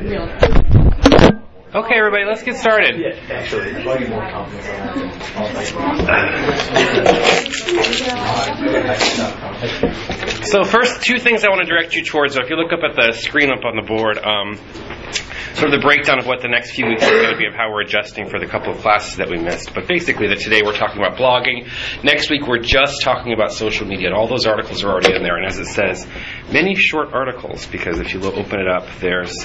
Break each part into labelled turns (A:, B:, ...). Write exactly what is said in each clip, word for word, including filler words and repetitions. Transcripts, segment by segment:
A: Okay, everybody, let's get started.
B: Yeah, actually, plugging more confidence on that.
A: So first, two things I want to direct you towards. So if you look up at the screen up on the board, um, sort of the breakdown of what the next few weeks is going to be of how we're adjusting for the couple of classes that we missed. But basically, that today we're talking about blogging. Next week, we're just talking about social media, and all those articles are already in there. And as it says, many short articles, because if you lo- open it up, there's,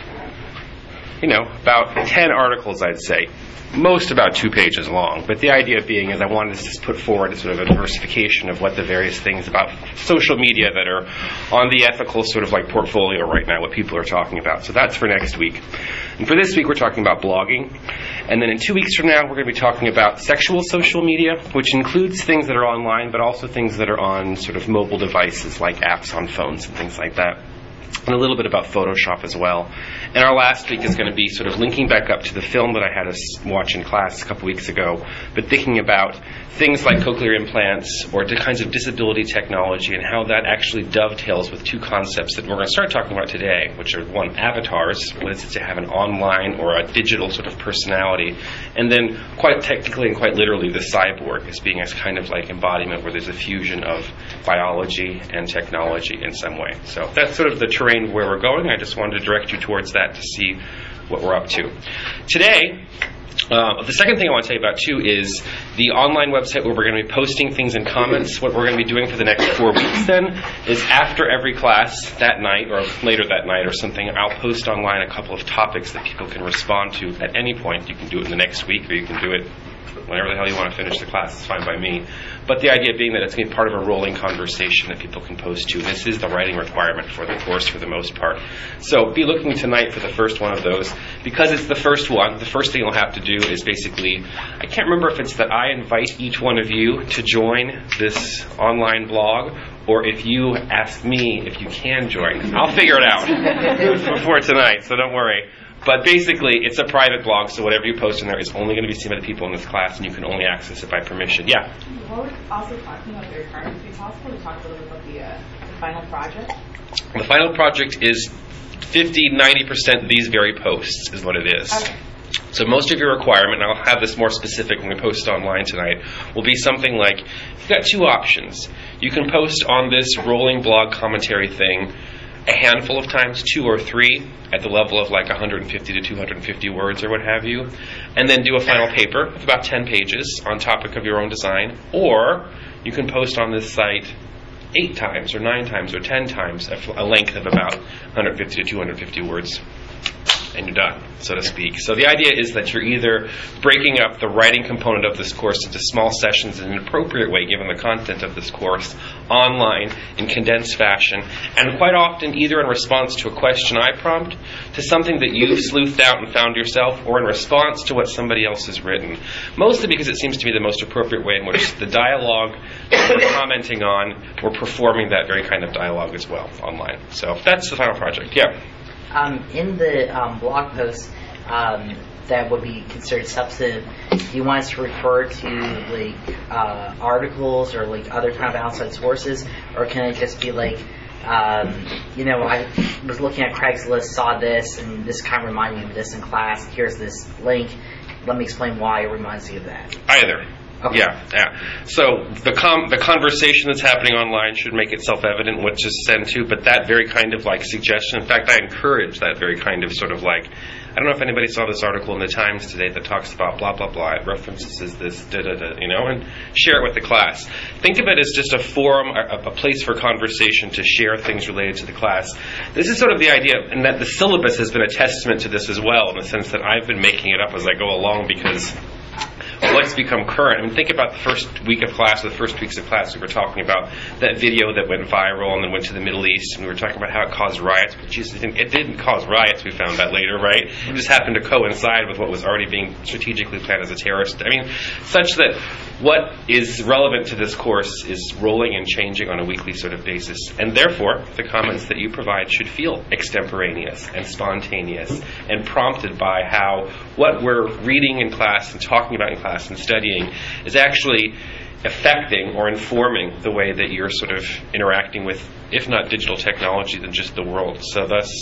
A: you know, about ten articles, I'd say. Most about two pages long. But the idea being is I wanted to just put forward a sort of a diversification of what the various things about social media that are on the ethical sort of like portfolio right now, what people are talking about. So that's for next week. And for this week, we're talking about blogging. And then in two weeks from now, we're going to be talking about sexual social media, which includes things that are online, but also things that are on sort of mobile devices like apps on phones and things like that. And a little bit about Photoshop as well. And our last week is going to be sort of linking back up to the film that I had us watch in class a couple weeks ago, but thinking about things like cochlear implants or the kinds of disability technology and how that actually dovetails with two concepts that we're going to start talking about today, which are, one, avatars, what is it to have an online or a digital sort of personality, and then quite technically and quite literally the cyborg as being a kind of like embodiment where there's a fusion of biology and technology in some way. So that's sort of the terrain where we're going. I just wanted to direct you towards that to see what we're up to. Today, uh, the second thing I want to tell you about, too, is the online website where we're going to be posting things in comments. What we're going to be doing for the next four weeks, then, is after every class that night, or later that night or something, I'll post online a couple of topics that people can respond to at any point. You can do it in the next week, or you can do it whenever the hell you want to finish the class. It's fine by me. But the idea being that it's going to be part of a rolling conversation that people can post to. This is the writing requirement for the course for the most part. So be looking tonight for the first one of those. Because it's the first one, the first thing you'll have to do is basically, I can't remember if it's that I invite each one of you to join this online blog, or if you ask me if you can join. I'll figure it out before tonight, so don't worry. But basically, it's a private blog, so whatever you post in there is only going to be seen by the people in this class, and you can only access it by permission. Yeah?
C: While we're also talking about the requirements, would it be possible to talk a little bit about the, uh, the final project?
A: The final project is fifty, ninety percent these very posts is what it is.
C: Okay.
A: So most of your requirement, and I'll have this more specific when we post it online tonight, will be something like, you've got two options. You can post on this rolling blog commentary thing a handful of times, two or three, at the level of like one hundred fifty to two hundred fifty words or what have you, and then do a final paper of about ten pages on topic of your own design. Or you can post on this site eight times or nine times or ten times a, a length of about one hundred fifty to two hundred fifty words, and you're done, so to speak. So the idea is that you're either breaking up the writing component of this course into small sessions in an appropriate way, given the content of this course, online in condensed fashion, and quite often either in response to a question I prompt, to something that you've sleuthed out and found yourself, or in response to what somebody else has written. Mostly because it seems to be the most appropriate way in which the dialogue that we're commenting on, we're performing that very kind of dialogue as well online. So that's the final project. Yeah?
D: Um, in the um, blog post um, that would be considered substantive, do you want us to refer to like uh, articles or like other kind of outside sources, or can it just be like, um, you know, I was looking at Craigslist, saw this, and this kind of reminded me of this in class. Here's this link. Let me explain why it reminds you of that.
A: Either.
D: Okay.
A: Yeah, yeah. So the com- the conversation that's happening online should make itself evident what to send to, but that very kind of like suggestion, in fact, I encourage that very kind of sort of like, I don't know if anybody saw this article in the Times today that talks about blah, blah, blah, it references this, da-da-da, you know, and share it with the class. Think of it as just a forum, a, a place for conversation to share things related to the class. This is sort of the idea, and that the syllabus has been a testament to this as well, in the sense that I've been making it up as I go along because what's become current. I mean, think about the first week of class, or the first weeks of class, we were talking about that video that went viral and then went to the Middle East, and we were talking about how it caused riots. But Jesus, it didn't, it didn't cause riots, we found that later, right? It just happened to coincide with what was already being strategically planned as a terrorist. I mean, such that what is relevant to this course is rolling and changing on a weekly sort of basis. And therefore, the comments that you provide should feel extemporaneous and spontaneous and prompted by how what we're reading in class and talking about in class and studying is actually affecting or informing the way that you're sort of interacting with, if not digital technology, then just the world. So thus,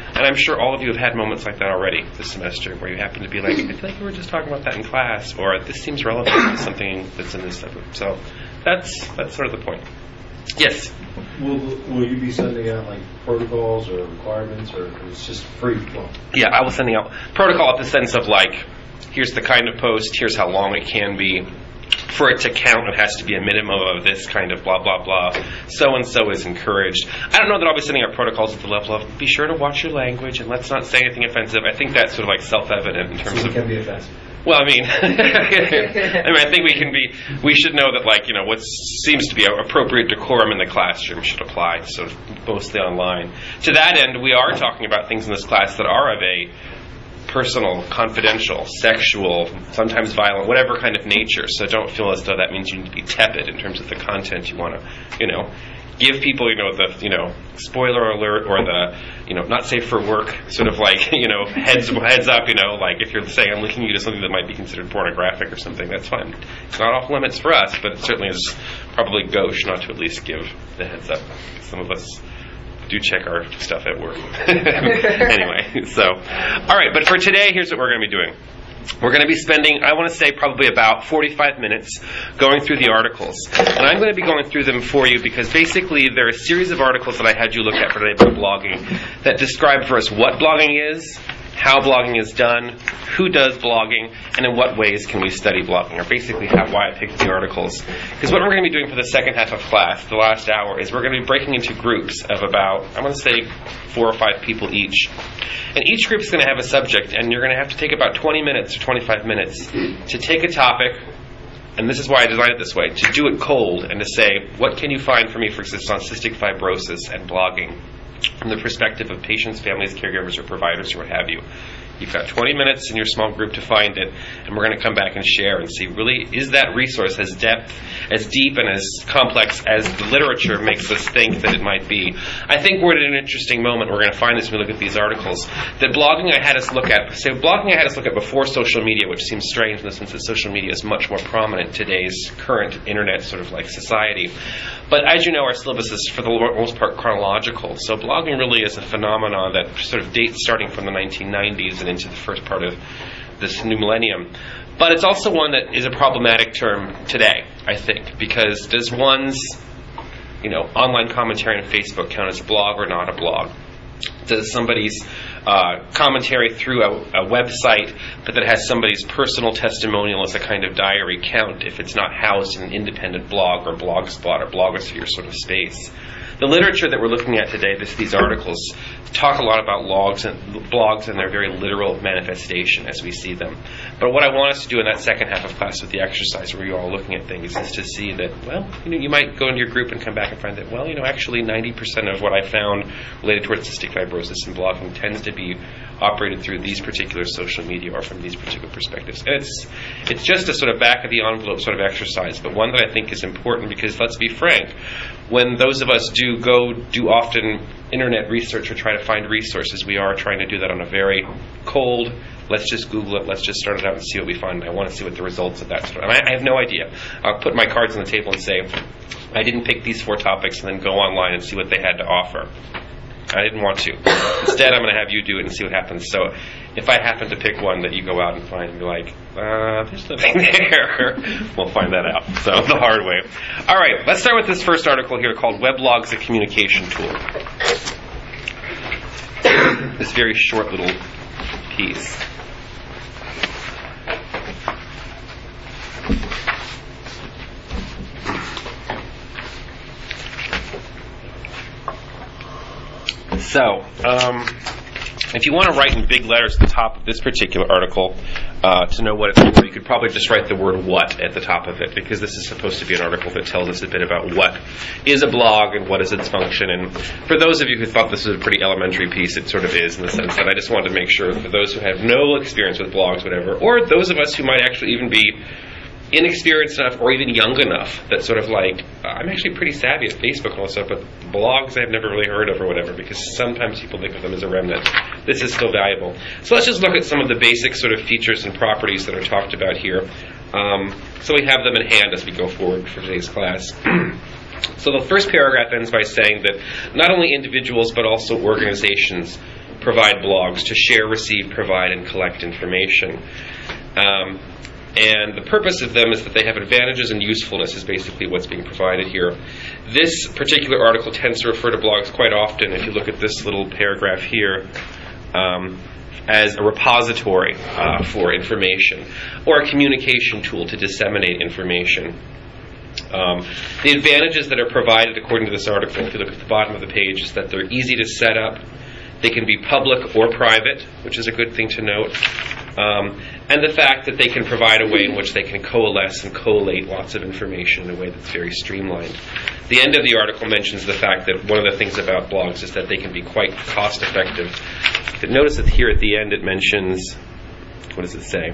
A: And I'm sure all of you have had moments like that already this semester, where you happen to be like, I feel like we were just talking about that in class, or this seems relevant to something that's in this subgroup. So that's that's sort of the point. Yes?
B: Will, will you be sending out like protocols or requirements, or it's just free flow?
A: Yeah, I will send out protocol in the sense of like, here's the kind of post, here's how long it can be. For it to count, it has to be a minimum of this kind of blah, blah, blah. So-and-so is encouraged. I don't know that I'll be sending out protocols at the level of, be sure to watch your language and let's not say anything offensive. I think that's sort of like self-evident in terms
B: So
A: of...
B: it can be offensive.
A: Well, I mean, I mean, I think we can be, we should know that, like, you know, what seems to be appropriate decorum in the classroom should apply, sort of mostly online. To that end, we are talking about things in this class that are of a personal, confidential, sexual, sometimes violent, whatever kind of nature. So don't feel as though that means you need to be tepid in terms of the content you want to, you know, give people, you know, the, you know, spoiler alert or the, you know, not safe for work, sort of like, you know, heads heads up, you know, like if you're saying I'm linking you to something that might be considered pornographic or something, that's fine. It's not off limits for us, but it certainly is probably gauche not to at least give the heads up. Some of us do check our stuff at work. Anyway, so, all right, but for today, here's what we're going to be doing. We're going to be spending, I want to say, probably about forty-five minutes going through the articles. And I'm going to be going through them for you because basically there are a series of articles that I had you look at for today about blogging that describe for us what blogging is, how blogging is done, who does blogging, and in what ways can we study blogging, or basically how, why I picked the articles. Because what we're going to be doing for the second half of class, the last hour, is we're going to be breaking into groups of about, I want to say, four or five people each. And each group is going to have a subject, and you're going to have to take about twenty minutes or twenty-five minutes to take a topic, and this is why I designed it this way, to do it cold and to say, what can you find for me, for instance, on cystic fibrosis and blogging from the perspective of patients, families, caregivers, or providers, or what have you. You've got twenty minutes in your small group to find it, and we're going to come back and share and see, really, is that resource as depth, as deep, and as complex as the literature makes us think that it might be? I think we're at an interesting moment. We're going to find this when we look at these articles. That blogging I had us look at, so blogging I had us look at before social media, which seems strange in the sense that social media is much more prominent in today's current internet sort of like society. But as you know, our syllabus is for the most part chronological. So blogging really is a phenomenon that sort of dates starting from the nineteen nineties and into the first part of this new millennium. But it's also one that is a problematic term today, I think, because does one's, you know, online commentary on Facebook count as a blog or not a blog? Does somebody's uh, commentary through a, a website, but that has somebody's personal testimonial as a kind of diary count if it's not housed in an independent blog or blogspot or blogosphere sort of space? The literature that we're looking at today, this, these articles, talk a lot about logs and blogs and their very literal manifestation as we see them. But what I want us to do in that second half of class with the exercise where you're all looking at things is to see that, well, you know, you might go into your group and come back and find that, well, you know, actually ninety percent of what I found related towards cystic fibrosis and blogging tends to be operated through these particular social media or from these particular perspectives. And it's, it's just a sort of back of the envelope sort of exercise, but one that I think is important because, let's be frank, when those of us do go do often internet research or try to find resources, we are trying to do that on a very cold, let's just Google it, let's just start it out and see what we find. I want to see what the results of that sort of, and I, I have no idea. I'll put my cards on the table and say, I didn't pick these four topics and then go online and see what they had to offer. I didn't want to. Instead, I'm going to have you do it and see what happens. So if I happen to pick one that you go out and find and be like, uh, there's nothing there, we'll find that out. So the hard way. All right, let's start with this first article here called Weblogs, a Communication Tool. This very short little piece. So, um, if you want to write in big letters at the top of this particular article uh, to know what it's for, you could probably just write the word "what" at the top of it, because this is supposed to be an article that tells us a bit about what is a blog and what is its function. And for those of you who thought this was a pretty elementary piece, it sort of is, in the sense that I just wanted to make sure for those who have no experience with blogs, whatever, or those of us who might actually even be inexperienced enough or even young enough that sort of like, uh, I'm actually pretty savvy at Facebook and all that stuff, but blogs I've never really heard of or whatever, because sometimes people think of them as a remnant. This is still valuable. So let's just look at some of the basic sort of features and properties that are talked about here. Um, so we have them in hand as we go forward for today's class. So the first paragraph ends by saying that not only individuals but also organizations provide blogs to share, receive, provide, and collect information. Um, and the purpose of them is that they have advantages and usefulness is basically what's being provided here. This particular article tends to refer to blogs quite often, if you look at this little paragraph here, um, as a repository uh, for information or a communication tool to disseminate information. Um, the advantages that are provided according to this article, if you look at the bottom of the page, is that they're easy to set up, they can be public or private, which is a good thing to note, um, and the fact that they can provide a way in which they can coalesce and collate lots of information in a way that's very streamlined. The end of the article mentions the fact that one of the things about blogs is that they can be quite cost effective. But notice that here at the end it mentions, what does it say?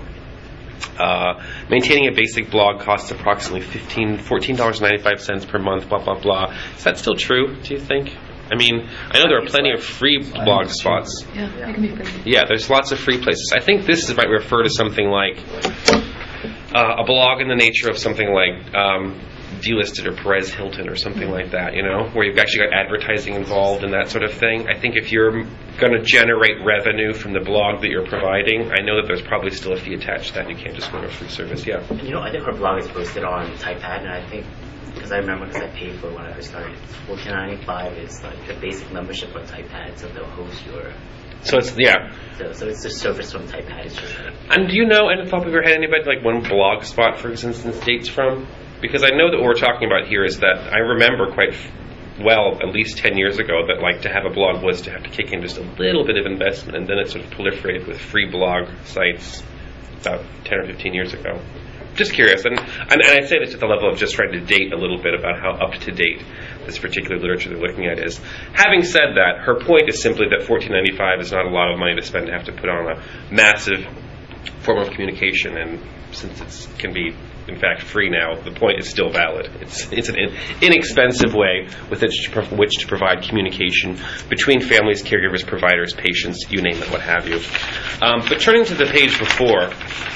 A: Uh, maintaining a basic blog costs approximately fifteen dollars, fourteen dollars and ninety-five cents per month, blah, blah, blah. Is that still true, do you think? I mean, I know there are plenty of free blog spots.
C: Yeah, it can be free.
A: Yeah, there's lots of free places. I think this might refer to something like uh, a blog in the nature of something like um, Delisted or Perez Hilton or something like that, you know, where you've actually got advertising involved and that sort of thing. I think if you're going to generate revenue from the blog that you're providing, I know that there's probably still a fee attached to that. You can't just go to a free service. Yeah.
E: You know, I think our blog is posted on Typepad, and I think, because I remember because I paid for it when I first started, it's fourteen ninety-five. It's like the basic membership on Typepad, so they'll host your.
A: So it's, yeah.
E: So, so it's the service from Typepad. It's just like.
A: And do you know, and top of your head, anybody, like one blog spot, for instance, dates from? Because I know that what we're talking about here is that I remember quite well, at least ten years ago, that like to have a blog was to have to kick in just a little bit of investment, and then it sort of proliferated with free blog sites about ten or fifteen years ago. Just curious, and, and, and I say this at the level of just trying to date a little bit about how up to date this particular literature they're looking at is. Having said that, her point is simply that fourteen ninety-five is not a lot of money to spend to have to put on a massive form of communication, and since it can be in fact free now, the point is still valid. It's it's an in, inexpensive way with which to, pro- which to provide communication between families, caregivers, providers, patients, you name it, what have you. Um, but turning to the page before,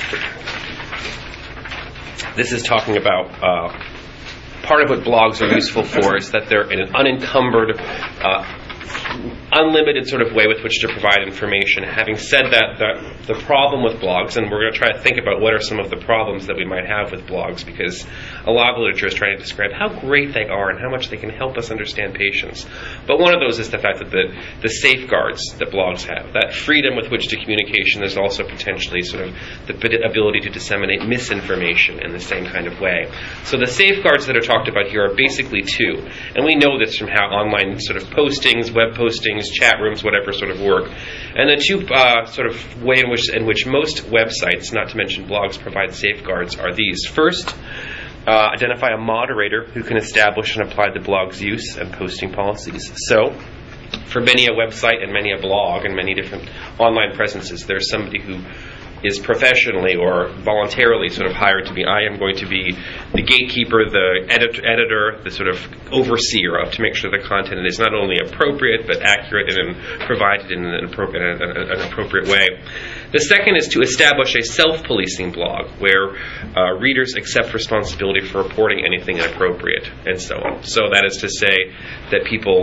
A: this is talking about uh, part of what blogs are useful for is that they're in an unencumbered, uh, unlimited sort of way with which to provide information. Having said that, the, the problem with blogs, and we're going to try to think about what are some of the problems that we might have with blogs, because a lot of literature is trying to describe how great they are and how much they can help us understand patients. But one of those is the fact that the, the safeguards that blogs have, that freedom with which to communication, is also potentially sort of the ability to disseminate misinformation in the same kind of way. So the safeguards that are talked about here are basically two, and we know this from how online sort of postings, web postings, chat rooms, whatever sort of work. And the two uh, sort of way in which in which most websites, not to mention blogs, provide safeguards are these. First, uh, identify a moderator who can establish and apply the blog's use and posting policies. So, for many a website and many a blog and many different online presences, there's somebody who is professionally or voluntarily sort of hired to be, I am going to be the gatekeeper, the edit- editor, the sort of overseer of, to make sure the content is not only appropriate but accurate and provided in an appropriate, an appropriate way. The second is to establish a self-policing blog where uh, readers accept responsibility for reporting anything inappropriate and so on. So that is to say that people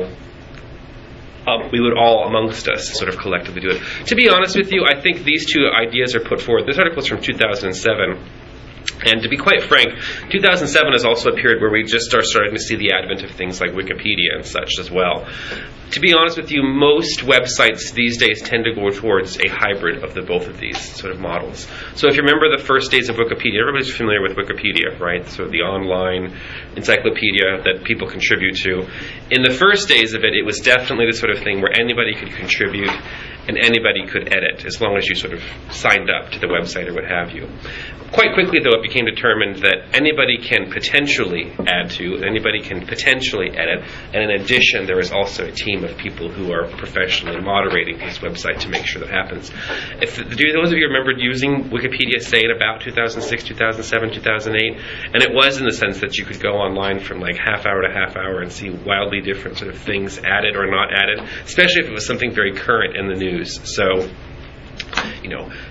A: Uh, we would all amongst us sort of collectively do it. To be honest with you, I think these two ideas are put forward. This article is from two thousand seven. And to be quite frank, two thousand seven is also a period where we just are starting to see the advent of things like Wikipedia and such as well. To be honest with you, most websites these days tend to go towards a hybrid of the both of these sort of models. So if you remember the first days of Wikipedia, everybody's familiar with Wikipedia, right? So the online encyclopedia that people contribute to. In the first days of it, it was definitely the sort of thing where anybody could contribute and anybody could edit, as long as you sort of signed up to the website or what have you. Quite quickly, though, it became determined that anybody can potentially add to, anybody can potentially edit, and in addition, there is also a team of people who are professionally moderating this website to make sure that happens. If, do those of you remember using Wikipedia, say, in about two thousand six, two thousand seven, two thousand eight? And it was in the sense that you could go online from like half hour to half hour and see wildly different sort of things added or not added, especially if it was something very current in the news. So, you know,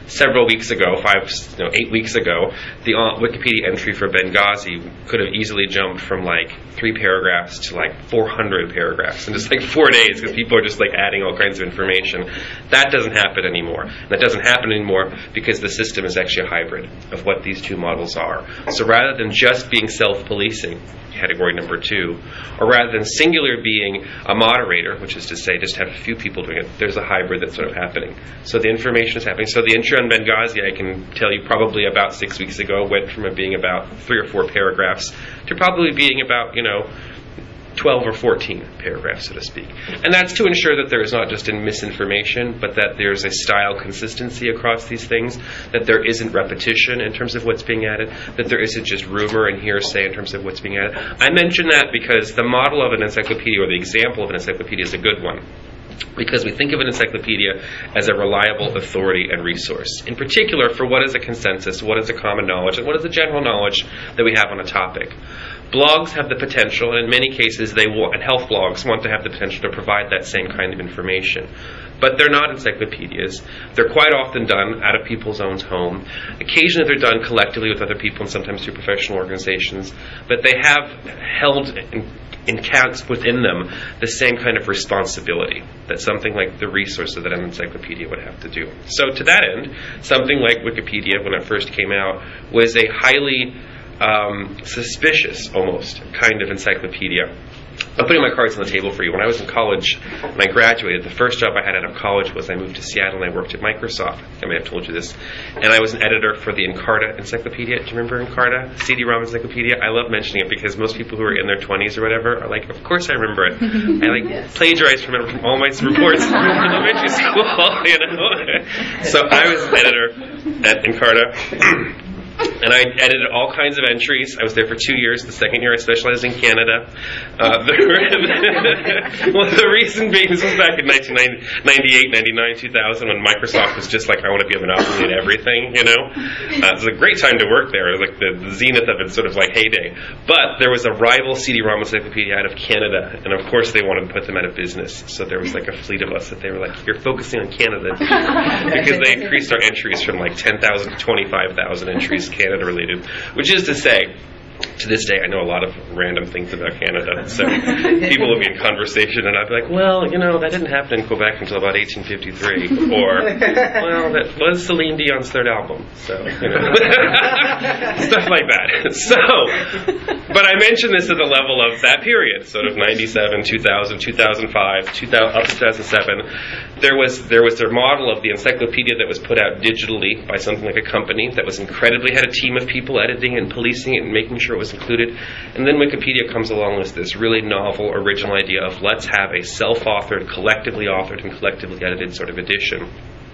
A: several weeks ago, five, you know, eight weeks ago, the uh, Wikipedia entry for Benghazi could have easily jumped from like three paragraphs to like four hundred paragraphs in just like four days because people are just like adding all kinds of information. That doesn't happen anymore. That doesn't happen anymore because the system is actually a hybrid of what these two models are. So rather than just being self-policing, category number two, or rather than singular being a moderator, which is to say just have a few people doing it, there's a hybrid that's sort of happening. So the information is happening. So the intro on Benghazi, I can tell you probably about six weeks ago, went from it being about three or four paragraphs to probably being about, you know, twelve or fourteen paragraphs, so to speak. And that's to ensure that there is not just in misinformation, but that there's a style consistency across these things, that there isn't repetition in terms of what's being added, that there isn't just rumor and hearsay in terms of what's being added. I mention that because the model of an encyclopedia, or the example of an encyclopedia, is a good one, because we think of an encyclopedia as a reliable authority and resource. In particular, for what is a consensus, what is a common knowledge, and what is the general knowledge that we have on a topic. Blogs have the potential, and in many cases they want, and health blogs want to have the potential to provide that same kind of information. But they're not encyclopedias. They're quite often done out of people's own home. Occasionally they're done collectively with other people and sometimes through professional organizations. But they have held in, in counts within them the same kind of responsibility that something like the resources that an encyclopedia would have to do. So to that end, something like Wikipedia, when it first came out, was a highly um, suspicious, almost, kind of encyclopedia. I'm putting my cards on the table for you. When I was in college, when I graduated, the first job I had out of college was I moved to Seattle and I worked at Microsoft. I may have told you this. And I was an editor for the Encarta Encyclopedia. Do you remember Encarta? C D ROM Encyclopedia? I love mentioning it because most people who are in their twenties or whatever are like, of course I remember it. I like yes. plagiarized from it from all my reports in elementary school, you know. So I was an editor at Encarta. And I edited all kinds of entries. I was there for two years. The second year I specialized in Canada. Uh, the, well, the reason being, this was back in nineteen ninety-eight, ninety-nine, two thousand, when Microsoft was just like, I want to be a monopoly at everything, you know. Uh, it was a great time to work there. It was like the, the zenith of its sort of like heyday. But there was a rival C D ROM encyclopedia out of Canada, and of course they wanted to put them out of business. So there was like a fleet of us that they were like, you're focusing on Canada. Because they increased our entries from like ten thousand to twenty-five thousand entries Canada related, which is to say, to this day, I know a lot of random things about Canada. So people will be in conversation, and I'd be like, well, you know, that didn't happen in Quebec until about eighteen fifty-three. Or, well, that was Celine Dion's third album. So, you know, stuff like that. So, but I mention this at the level of that period, sort of ninety-seven, two thousand, two thousand five, two thousand, up to two thousand seven. There was there was a model of the encyclopedia that was put out digitally by something like a company that was incredibly, had a team of people editing and policing it and making sure it was included. And then Wikipedia comes along with this really novel, original idea of let's have a self-authored, collectively authored, and collectively edited sort of edition.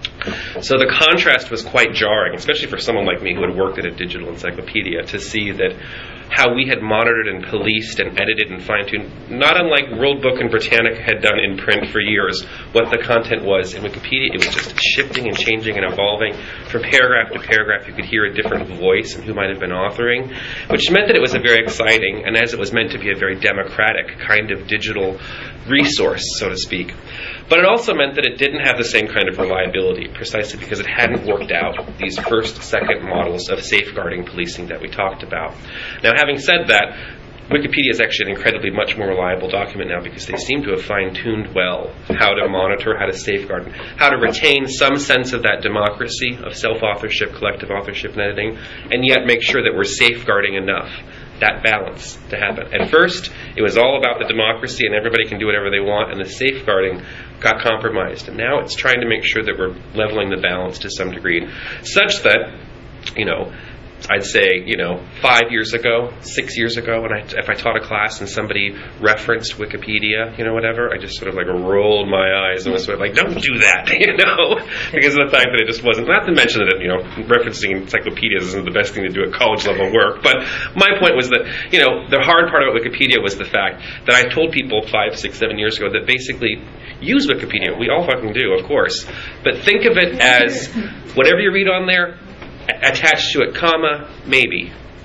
A: So the contrast was quite jarring, especially for someone like me who had worked at a digital encyclopedia, to see that how we had monitored and policed and edited and fine-tuned, not unlike World Book and Britannica had done in print for years, what the content was. In Wikipedia, it was just shifting and changing and evolving. From paragraph to paragraph, you could hear a different voice and who might have been authoring, which meant that it was a very exciting, and as it was meant to be a very democratic kind of digital resource, so to speak. But it also meant that it didn't have the same kind of reliability, precisely because it hadn't worked out these first, second models of safeguarding policing that we talked about. Now, having said that, Wikipedia is actually an incredibly much more reliable document now because they seem to have fine-tuned well how to monitor, how to safeguard, how to retain some sense of that democracy of self-authorship, collective authorship and editing, and yet make sure that we're safeguarding enough that balance to happen. At first, it was all about the democracy and everybody can do whatever they want, and the safeguarding got compromised. And now it's trying to make sure that we're leveling the balance to some degree, such that, you know, I'd say, you know, five years ago, six years ago, when I, if I taught a class and somebody referenced Wikipedia, you know, whatever, I just sort of like rolled my eyes and was sort of like, don't do that, you know, because of the fact that it just wasn't, not to mention that, you know, referencing encyclopedias isn't the best thing to do at college level work, but my point was that, you know, the hard part about Wikipedia was the fact that I told people five, six, seven years ago that basically use Wikipedia. We all fucking do, of course, but think of it as whatever you read on there, attached to it, comma, maybe.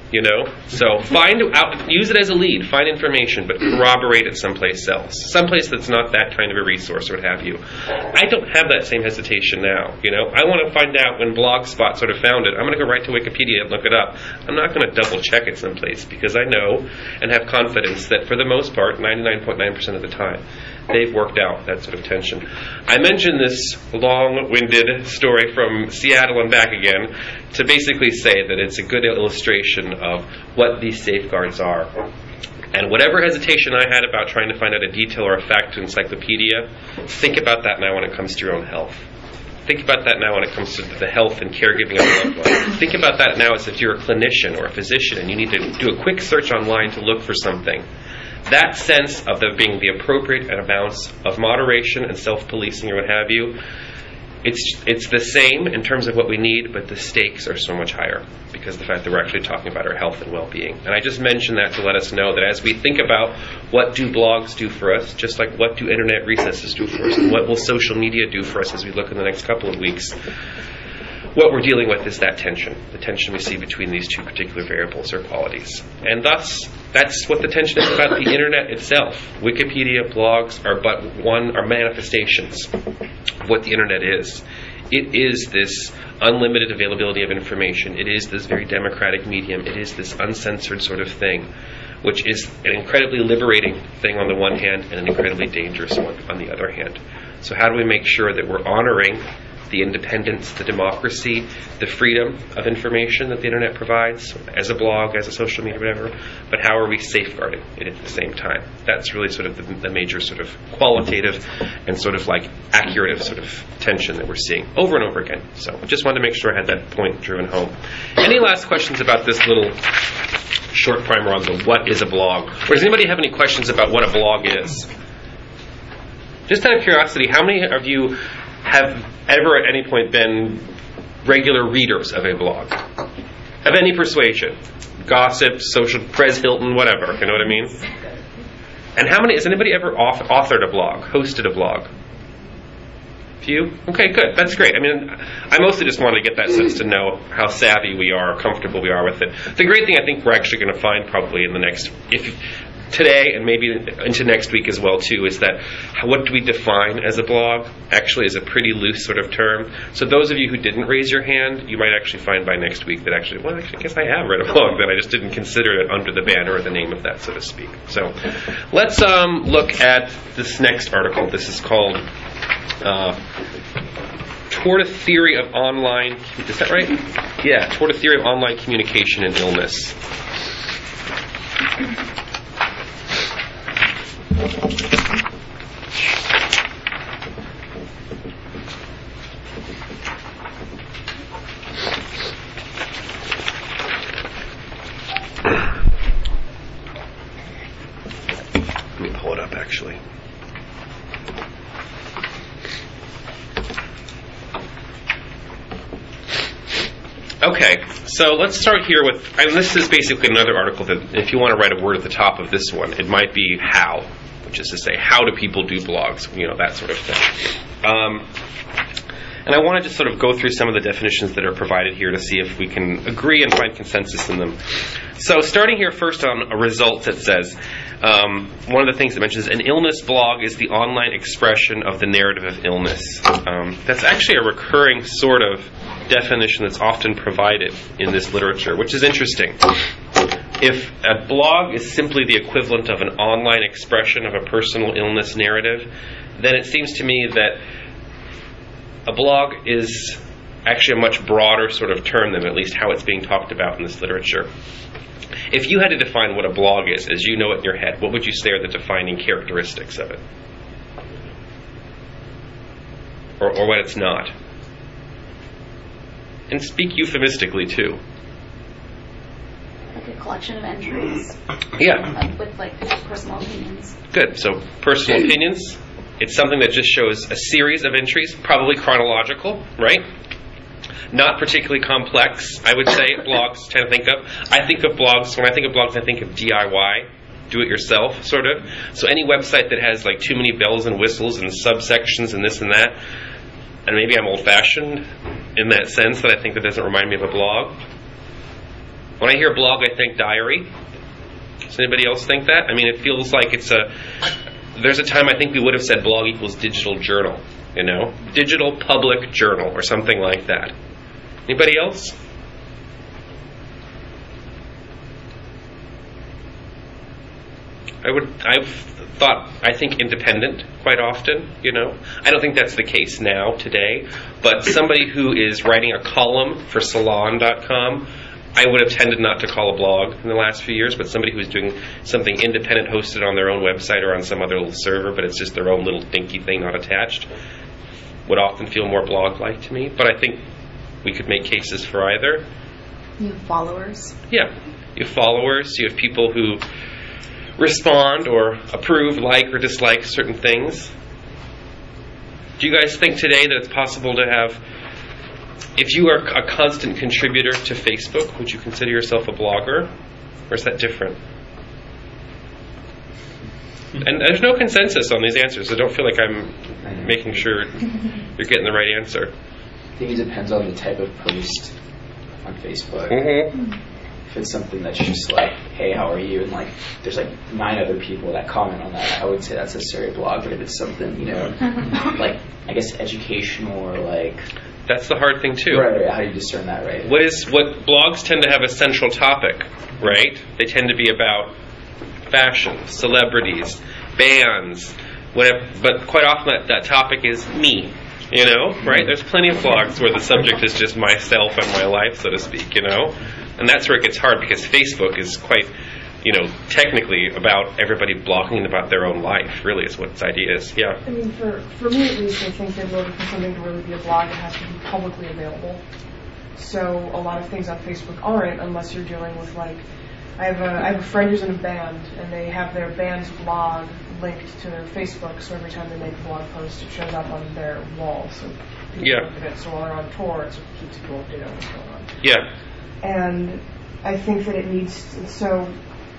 A: You know, so find out, use it as a lead, find information, but corroborate it someplace else, someplace that's not that kind of a resource or what have you. I don't have that same hesitation now. You know, I want to find out when Blogspot sort of found it. I'm going to go right to Wikipedia and look it up. I'm not going to double check it someplace because I know and have confidence that for the most part, ninety-nine point nine percent of the time, they've worked out that sort of tension. I mentioned this long-winded story from Seattle and back again to basically say that it's a good illustration of what these safeguards are. And whatever hesitation I had about trying to find out a detail or a fact to encyclopedia, think about that now when it comes to your own health. Think about that now when it comes to the health and caregiving of a loved one. Think about that now as if you're a clinician or a physician and you need to do a quick search online to look for something. That sense of there being the appropriate amounts of moderation and self-policing or what have you, it's it's the same in terms of what we need, but the stakes are so much higher because of the fact that we're actually talking about our health and well-being. And I just mentioned that to let us know that as we think about what do blogs do for us, just like what do internet recesses do for us, and what will social media do for us as we look in the next couple of weeks, what we're dealing with is that tension, the tension we see between these two particular variables or qualities. And thus, that's what the tension is about the internet itself. Wikipedia, blogs are but one, are manifestations of what the internet is. It is this unlimited availability of information. It is this very democratic medium. It is this uncensored sort of thing, which is an incredibly liberating thing on the one hand and an incredibly dangerous one on the other hand. So how do we make sure that we're honoring the independence, the democracy, the freedom of information that the internet provides as a blog, as a social media, whatever, but how are we safeguarding it at the same time? That's really sort of the, the major sort of qualitative and sort of like accurate sort of tension that we're seeing over and over again. So I just wanted to make sure I had that point driven home. Any last questions about this little short primer on the what is a blog? Or does anybody have any questions about what a blog is? Just out of curiosity, how many of you have ever at any point been regular readers of a blog? Of any persuasion? Gossip, social, Prez Hilton, whatever, you know what I mean? And how many, has anybody ever auth- authored a blog, hosted a blog? Few? Okay, good, that's great. I mean, I mostly just wanted to get that sense to know how savvy we are, comfortable we are with it. The great thing I think we're actually going to find probably in the next, if today and maybe into next week as well too, is that what do we define as a blog actually is a pretty loose sort of term. So those of you who didn't raise your hand, you might actually find by next week that actually, well, actually, I guess I have read a blog, that I just didn't consider it under the banner or the name of that, so to speak. So let's um, look at this next article. This is called uh, Toward a Theory of Online, is that right? Yeah, Toward a Theory of Online Communication and Illness. Let me pull it up actually. Okay, so let's start here with, and this is basically another article that if you want to write a word at the top of this one, it might be how, which is to say, how do people do blogs, you know, that sort of thing. Um, and I want to just sort of go through some of the definitions that are provided here to see if we can agree and find consensus in them. So starting here first on a result that says, um, one of the things it mentions, an illness blog is the online expression of the narrative of illness. Um, that's actually a recurring sort of definition that's often provided in this literature, which is interesting. If a blog is simply the equivalent of an online expression of a personal illness narrative, then it seems to me that a blog is actually a much broader sort of term than at least how it's being talked about in this literature. If you had to define what a blog is, as you know it in your head, what would you say are the defining characteristics of it? Or, or what it's not? And speak euphemistically, too.
F: Like a collection of entries.
A: Yeah.
F: uh, With, like, personal opinions.
A: Good. So, personal opinions. It's something that just shows a series of entries, probably chronological, right? Not particularly complex, I would say, blogs tend to think of. I think of blogs, when I think of blogs, I think of D I Y, do-it-yourself, sort of. So any website that has, like, too many bells and whistles and subsections and this and that, and maybe I'm old-fashioned in that sense, that I think that doesn't remind me of a blog. When I hear blog, I think diary. Does anybody else think that? I mean, it feels like it's a... There's a time I think we would have said blog equals digital journal, you know? Digital public journal or something like that. Anybody else? I would, I've thought, I think independent quite often, you know. I don't think that's the case now, today, but somebody who is writing a column for salon dot com, I would have tended not to call a blog in the last few years, but somebody who's doing something independent hosted on their own website or on some other little server, but it's just their own little dinky thing not attached, would often feel more blog-like to me. But I think we could make cases for either.
G: You have followers?
A: Yeah. You have followers, you have people who respond or approve, like or dislike certain things. Do you guys think today that it's possible to have, if you are a constant contributor to Facebook, would you consider yourself a blogger? Or is that different? And there's no consensus on these answers, so don't feel like I'm making sure you're getting the right answer.
H: I think it depends on the type of post on Facebook.
A: Mm-hmm.
H: If it's something that's just like, hey, how are you? And like, there's like nine other people that comment on that, I would say that's necessarily a blog. But if it's something, you know, like, I guess educational or like...
A: That's the hard thing too.
H: Right, right, how do you discern that, right?
A: What is, what blogs tend to have a central topic, right? They tend to be about fashion, celebrities, bands, whatever. But quite often that, that topic is me. You know, right? There's plenty of blogs where the subject is just myself and my life, so to speak, you know? And that's where it gets hard because Facebook is quite, you know, technically about everybody blogging about their own life, really, is what its idea is. Yeah.
I: I mean, for, for me at least, I think that in order for something to really be a blog, it has to be publicly available. So a lot of things on Facebook aren't unless you're dealing with, like, I have a, I have a friend who's in a band, and they have their band's blog linked to their Facebook, so every time they make a blog post, it shows up on their wall, so people
A: Yeah.
I: look at it. So while they're on tour, it sort of keeps people updated on what's going on.
A: Yeah.
I: And I think that it needs, so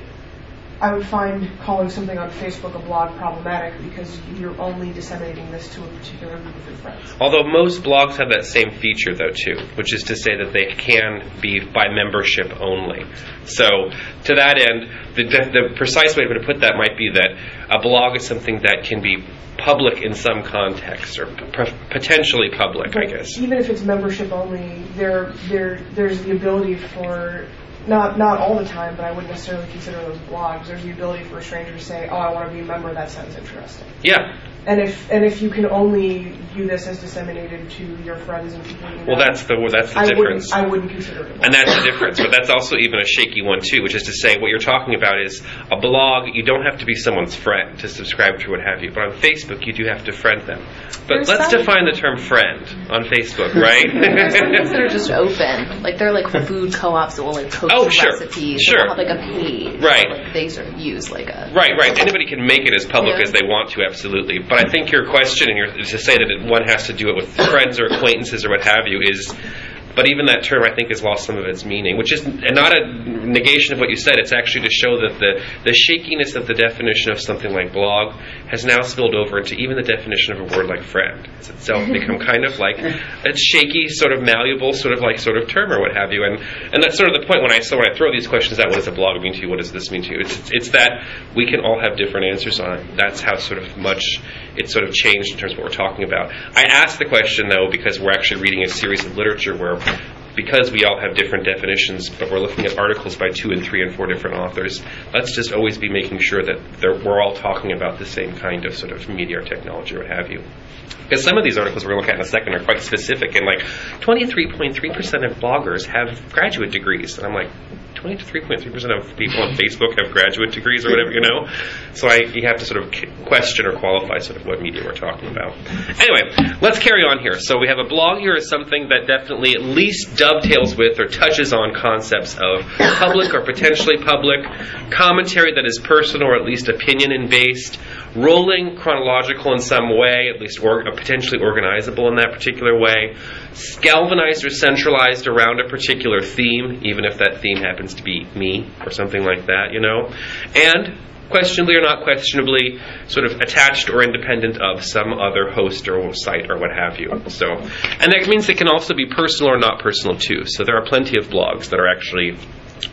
I: I would find calling something on Facebook a blog problematic because you're only disseminating this to a particular group of your friends.
A: Although most blogs have that same feature, though, too, which is to say that they can be by membership only. So, to that end, the, the precise way to put that might be that a blog is something that can be public in some context, or p- potentially public,
I: But
A: I guess.
I: even if it's membership only, there, there, there's the ability for, not not all the time, but I wouldn't necessarily consider those blogs, there's the ability for a stranger to say, oh, I want to be a member, that sounds interesting.
A: Yeah.
I: And if and if you can only view this as disseminated to your friends and people you know,
A: Well, that's the that's the
I: I
A: difference.
I: wouldn't, I wouldn't consider it a blog.
A: And that's the difference, but that's also even a shaky one too, which is to say what you're talking about is a blog, you don't have to be someone's friend to subscribe to what have you, but on Facebook you do have to friend them. But
G: There's
A: let's
G: some-
A: define the term friend on Facebook, right?
G: Some things that are just open. Like, they're like food co-ops that will like post
A: Oh, sure.
G: recipes.
A: Sure.
G: They'll have like a page.
A: Right.
G: Like, they sort of use like a...
A: Right, right. Anybody can make it as public
G: Yeah.
A: as they want to, absolutely. But I think your question, and your, to say that it, one has to do it with friends or acquaintances or what have you, is... But even that term, I think, has lost some of its meaning, which is not a negation of what you said. It's actually to show that the, the shakiness of the definition of something like blog has now spilled over into even the definition of a word like friend. It's itself become kind of like a shaky, sort of malleable, sort of like sort of term or what have you. And and that's sort of the point when I so when I throw these questions out, what does a blog mean to you? What does this mean to you? It's it's that we can all have different answers on it. That's how sort of much it's sort of changed in terms of what we're talking about. I asked the question, though, because we're actually reading a series of literature where, because we all have different definitions, but we're looking at articles by two and three and four different authors, let's just always be making sure that we're all talking about the same kind of sort of media or technology or what have you. Because some of these articles we're going to look at in a second are quite specific, and like twenty-three point three percent of bloggers have graduate degrees. And I'm like, twenty-three point three percent of people on Facebook have graduate degrees or whatever, you know? So I, you have to sort of question or qualify sort of what media we're talking about. Anyway, let's carry on here. So we have a blog here as something that definitely at least dovetails with or touches on concepts of public or potentially public, commentary that is personal or at least opinion-based, rolling chronological in some way, at least or, potentially organizable in that particular way, galvanized or centralized around a particular theme, even if that theme happens to be me or something like that, you know, and questionably or not questionably sort of attached or independent of some other host or site or what have you. So, and that means it can also be personal or not personal too. So there are plenty of blogs that are actually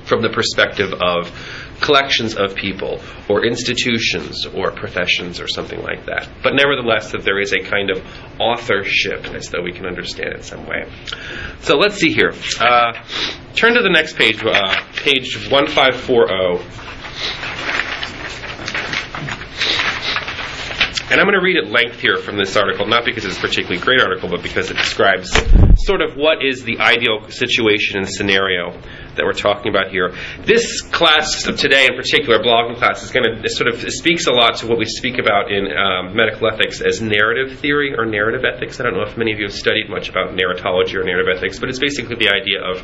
A: from the perspective of collections of people or institutions or professions or something like that. But nevertheless, that there is a kind of authorship as though we can understand it some way. So let's see here. Uh, turn to the next page, uh, page fifteen forty. And I'm going to read at length here from this article, not because it's a particularly great article, but because it describes sort of what is the ideal situation and scenario that we're talking about here. This class of today, in particular, blogging class, is going to sort of speaks a lot to what we speak about in um, medical ethics as narrative theory or narrative ethics. I don't know if many of you have studied much about narratology or narrative ethics, but it's basically the idea of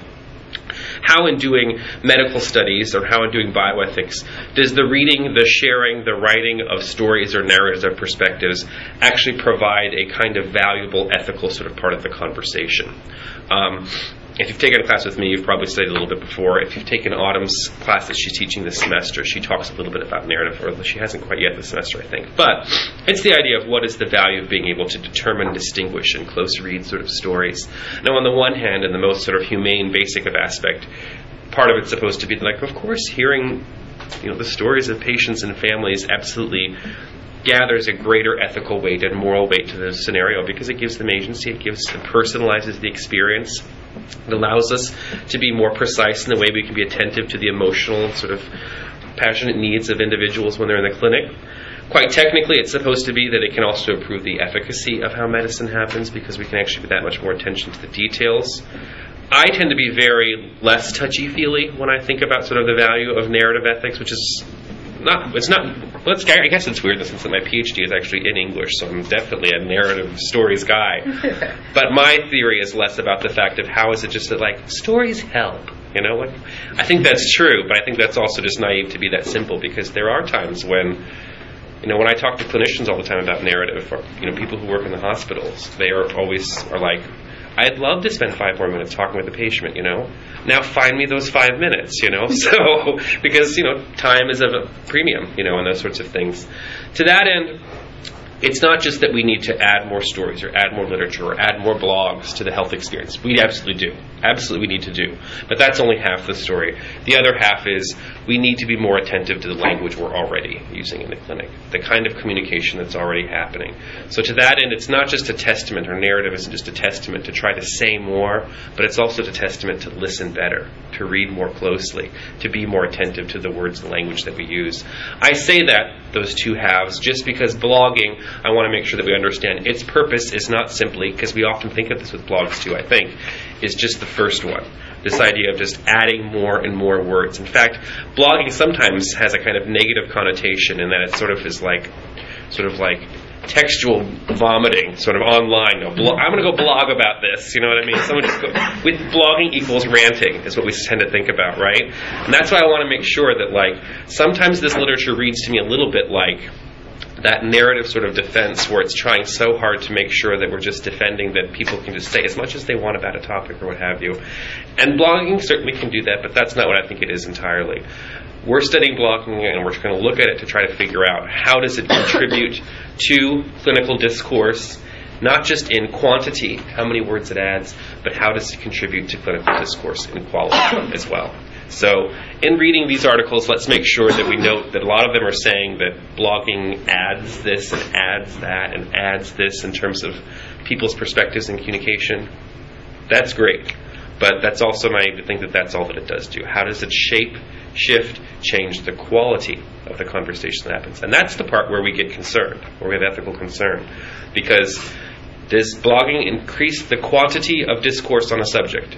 A: how in doing medical studies or how in doing bioethics does the reading, the sharing, the writing of stories or narratives or perspectives actually provide a kind of valuable ethical sort of part of the conversation. Um, if you've taken a class with me, you've probably studied a little bit before. If you've taken Autumn's class that she's teaching this semester, she talks a little bit about narrative, or she hasn't quite yet this semester, I think. But it's the idea of what is the value of being able to determine, distinguish, and close read sort of stories. Now, on the one hand, in the most sort of humane, basic of aspect, part of it's supposed to be like, of course, hearing, you know, the stories of patients and families absolutely gathers a greater ethical weight and moral weight to the scenario because it gives them agency, it gives, it personalizes the experience. It allows us to be more precise in the way we can be attentive to the emotional and sort of passionate needs of individuals when they're in the clinic. Quite technically, it's supposed to be that it can also improve the efficacy of how medicine happens because we can actually pay that much more attention to the details. I tend to be very less touchy-feely when I think about sort of the value of narrative ethics, which is not, it's not, well, it's, I guess it's weird in the sense that my PhD is actually in English, so I'm definitely a narrative stories guy. But my theory is less about the fact of how is it just that, like, stories help, you know? Like, I think that's true, but I think that's also just naive to be that simple because there are times when, you know, when I talk to clinicians all the time about narrative, or, you know, people who work in the hospitals, they are always are like, I'd love to spend five more minutes talking with the patient, you know. Now find me those five minutes, you know. So, because, you know, time is of a premium, you know, and those sorts of things. To that end, it's not just that we need to add more stories or add more literature or add more blogs to the health experience. We absolutely do. Absolutely we need to do. But that's only half the story. The other half is we need to be more attentive to the language we're already using in the clinic, the kind of communication that's already happening. So to that end, it's not just a testament, or narrative isn't just a testament to try to say more, but it's also a testament to listen better, to read more closely, to be more attentive to the words and language that we use. I say that, those two halves, just because blogging, I want to make sure that we understand its purpose is not simply, because we often think of this with blogs too, I think, is just the first one. This idea of just adding more and more words. In fact, blogging sometimes has a kind of negative connotation in that it sort of is like, sort of like textual vomiting, sort of online. No, blo- I'm going to go blog about this. You know what I mean? Someone just go, with blogging equals ranting is what we tend to think about, right? And that's why I want to make sure that, like, sometimes this literature reads to me a little bit like that narrative sort of defense where it's trying so hard to make sure that we're just defending that people can just say as much as they want about a topic or what have you. And blogging certainly can do that, but that's not what I think it is entirely. We're studying blogging and we're going to look at it to try to figure out how does it contribute to clinical discourse, not just in quantity, how many words it adds, but how does it contribute to clinical discourse in quality as well. So in reading these articles, let's make sure that we note that a lot of them are saying that blogging adds this and adds that and adds this in terms of people's perspectives and communication. That's great. But that's also naive to think that that's all that it does do. How does it shape, shift, change the quality of the conversation that happens? And that's the part where we get concerned, where we have ethical concern. Because does blogging increase the quantity of discourse on a subject?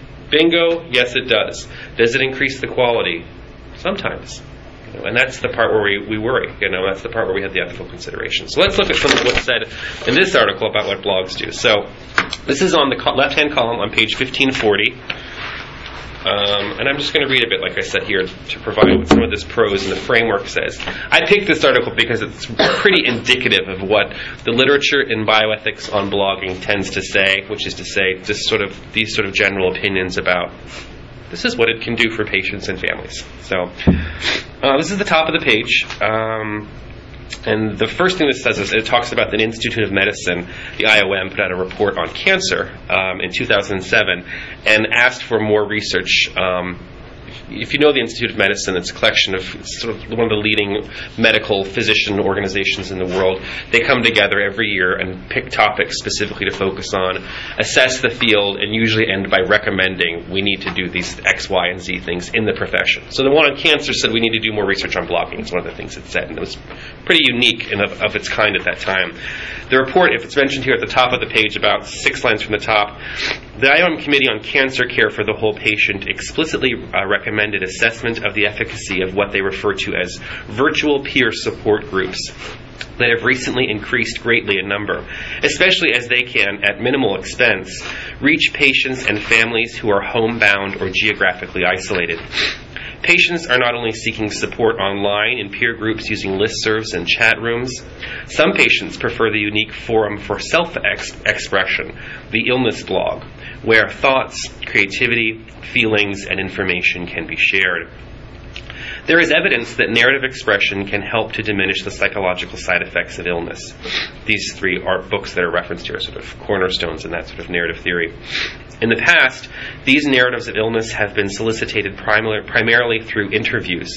A: Bingo, yes it does. Does it increase the quality? Sometimes. You know, and that's the part where we, we worry. You know, that's the part where we have the ethical considerations. So let's look at some of what's said in this article about what blogs do. So this is on the co- left-hand column on page fifteen forty. Um, and I'm just going to read a bit, like I said here, to provide what some of this prose and the framework says. I picked this article because it's pretty indicative of what the literature in bioethics on blogging tends to say, which is to say, just sort of these sort of general opinions about this is what it can do for patients and families. So uh, this is the top of the page. Um, And the first thing this says is it talks about the Institute of Medicine, the I O M, put out a report on cancer um, in two thousand seven and asked for more research um, if you know the Institute of Medicine, it's a collection of sort of one of the leading medical physician organizations in the world. They come together every year and pick topics specifically to focus on, assess the field, and usually end by recommending we need to do these X, Y, and Z things in the profession. So the one on cancer said we need to do more research on blogging. It's one of the things it said, and it was pretty unique in of, of its kind at that time. The report, if it's mentioned here at the top of the page, about six lines from the top, the I O M Committee on Cancer Care for the Whole Patient explicitly uh, recommended assessment of the efficacy of what they refer to as virtual peer support groups that have recently increased greatly in number, especially as they can, at minimal expense, reach patients and families who are homebound or geographically isolated. Patients are not only seeking support online in peer groups using listservs and chat rooms. Some patients prefer the unique forum for self-expression, the illness blog, where thoughts, creativity, feelings, and information can be shared. There is evidence that narrative expression can help to diminish the psychological side effects of illness. These three are books that are referenced here are sort of cornerstones in that sort of narrative theory. In the past, these narratives of illness have been solicited primar- primarily through interviews.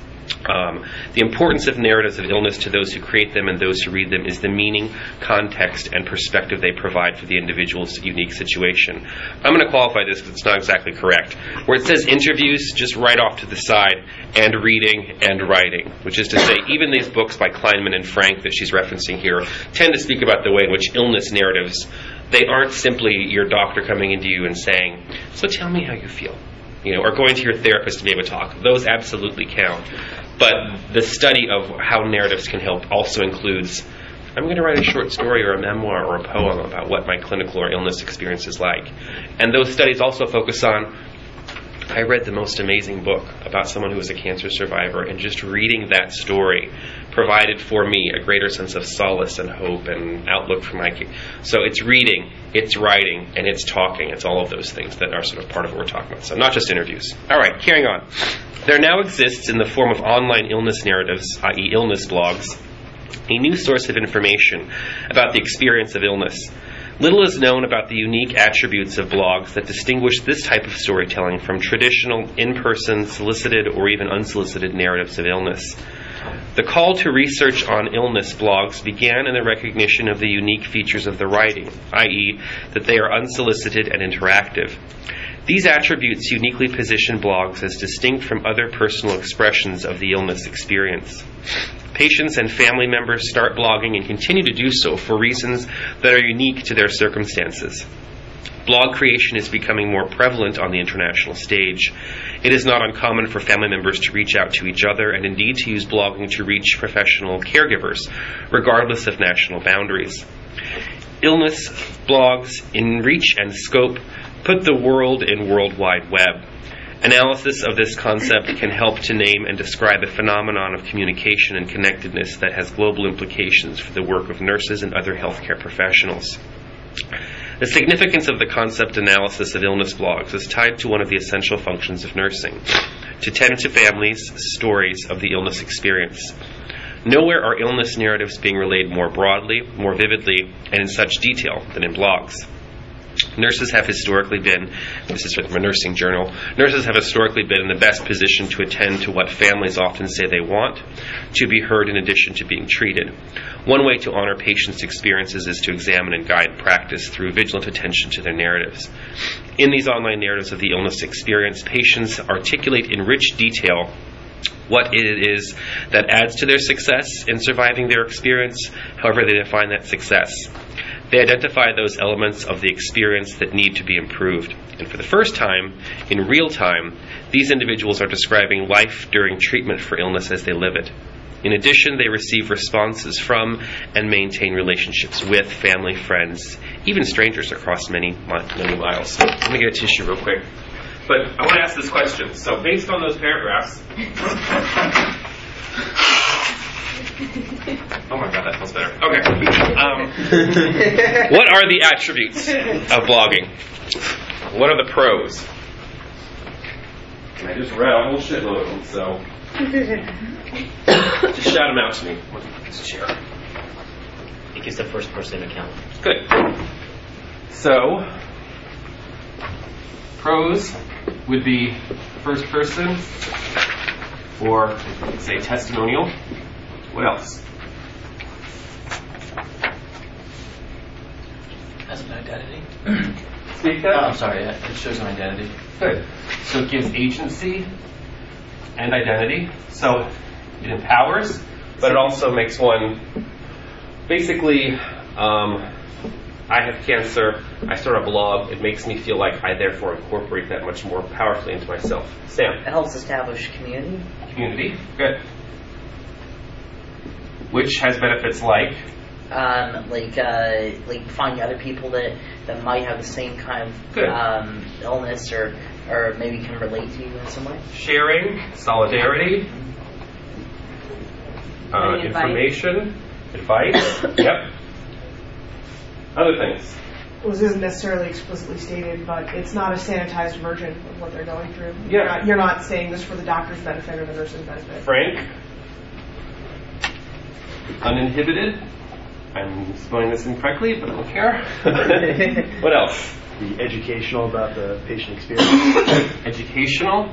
A: Um, the importance of narratives of illness to those who create them and those who read them is the meaning, context, and perspective they provide for the individual's unique situation. I'm going to qualify this because it's not exactly correct. Where it says interviews, just right off to the side, and reading and writing, which is to say, even these books by Kleinman and Frank that she's referencing here tend to speak about the way in which illness narratives, they aren't simply your doctor coming into you and saying, so tell me how you feel. You know, or going to your therapist to be able to talk. Those absolutely count. But the study of how narratives can help also includes, I'm going to write a short story or a memoir or a poem about what my clinical or illness experience is like. And those studies also focus on, I read the most amazing book about someone who was a cancer survivor, and just reading that story provided for me a greater sense of solace and hope and outlook for my kids. So it's reading, it's writing, and it's talking. It's all of those things that are sort of part of what we're talking about. So not just interviews. All right, carrying on. There now exists in the form of online illness narratives, that is illness blogs, a new source of information about the experience of illness. Little is known about the unique attributes of blogs that distinguish this type of storytelling from traditional, in-person, solicited, or even unsolicited narratives of illness. The call to research on illness blogs began in the recognition of the unique features of the writing, that is, that they are unsolicited and interactive. These attributes uniquely position blogs as distinct from other personal expressions of the illness experience. Patients and family members start blogging and continue to do so for reasons that are unique to their circumstances. Blog creation is becoming more prevalent on the international stage. It is not uncommon for family members to reach out to each other and indeed to use blogging to reach professional caregivers, regardless of national boundaries. Illness blogs in reach and scope put the world in World Wide Web. Analysis of this concept can help to name and describe a phenomenon of communication and connectedness that has global implications for the work of nurses and other healthcare professionals. The significance of the concept analysis of illness blogs is tied to one of the essential functions of nursing, to tend to families' stories of the illness experience. Nowhere are illness narratives being relayed more broadly, more vividly, and in such detail than in blogs. Nurses have historically been, this is from a nursing journal, nurses have historically been in the best position to attend to what families often say they want, to be heard in addition to being treated. One way to honor patients' experiences is to examine and guide practice through vigilant attention to their narratives. In these online narratives of the illness experience, patients articulate in rich detail what it is that adds to their success in surviving their experience, however they define that success. They identify those elements of the experience that need to be improved. And for the first time, in real time, these individuals are describing life during treatment for illness as they live it. In addition, they receive responses from and maintain relationships with family, friends, even strangers across many, many miles. So let me get a tissue real quick. But I want to ask this question. So based on those paragraphs... Oh my god, that feels better. Okay. Um, what are the attributes of blogging? What are the pros? And I just read a whole shitload of them, so... just shout them out to me. Let's share.
E: It gives the first person account.
A: Good. So, pros, would be first person, or say testimonial. What else?
J: As an identity.
A: Speak
J: Oh,
A: that?
J: I'm sorry, yeah, it shows an identity.
A: Good. So it gives agency and identity. So it empowers, but it also makes one basically, um, I have cancer, I start a blog, it makes me feel like I therefore incorporate that much more powerfully into myself. Sam?
D: It helps establish community.
A: Community. Good. Which has benefits like?
D: Um, like uh, like finding other people that, that might have the same kind of
A: Good.
D: um, illness or or maybe can relate to you in some way.
A: Sharing, solidarity, uh,
F: Any advice?
A: information, advice. Yep. Other things.
I: Well, this isn't necessarily explicitly stated, but it's not a sanitized version of what they're going through.
A: Yeah.
I: You're not, you're not saying this for the doctor's benefit or the nurse's benefit.
A: Frank. Uninhibited. I'm spelling this incorrectly, but I don't care. What else?
B: Be educational about the patient experience.
A: Educational.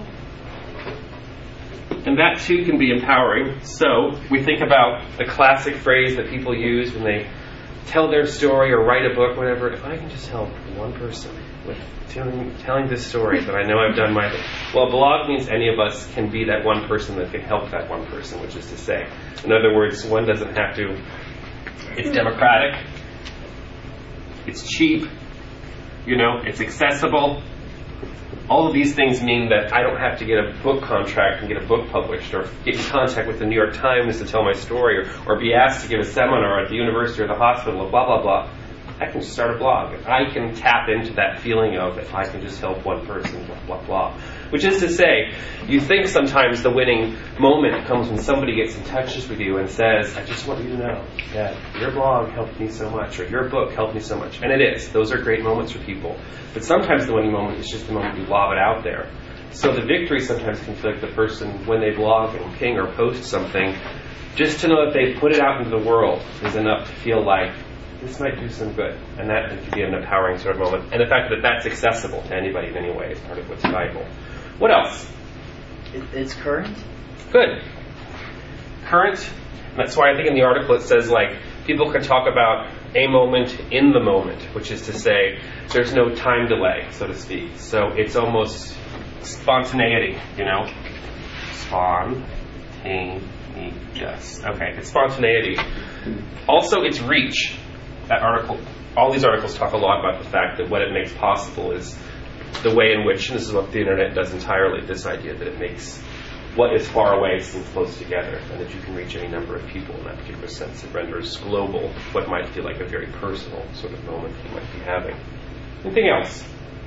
A: And that too can be empowering. So we think about the classic phrase that people use when they tell their story or write a book, whatever. If I can just help one person with telling, telling this story, then I know I've done my thing. Well, blog means any of us can be that one person that can help that one person, which is to say, in other words, one doesn't have to. It's democratic. It's cheap. You know, it's accessible. All of these things mean that I don't have to get a book contract and get a book published or get in contact with the New York Times to tell my story or, or be asked to give a seminar at the university or the hospital or blah, blah, blah. I can just start a blog. I can tap into that feeling of if I can just help one person, blah, blah, blah. Which is to say, you think sometimes the winning moment comes when somebody gets in touch with you and says, I just want you to know that your blog helped me so much or your book helped me so much. And it is. Those are great moments for people. But sometimes the winning moment is just the moment you lob it out there. So the victory sometimes can feel like the person, when they blog and ping or post something, just to know that they put it out into the world is enough to feel like this might do some good. And that can be an empowering sort of moment. And the fact that that's accessible to anybody in any way is part of what's valuable. What else?
D: It, it's current.
A: Good. Current. And that's why I think in the article it says, like, people can talk about a moment in the moment, which is to say there's no time delay, so to speak. So it's almost spontaneity, you know? Spontaneous. Okay, it's spontaneity. Also, it's reach. That article, all these articles talk a lot about the fact that what it makes possible is the way in which, and this is what the internet does entirely, this idea that it makes what is far away seem close together, and that you can reach any number of people in that particular sense. It renders global what might feel like a very personal sort of moment you might be having. Anything else?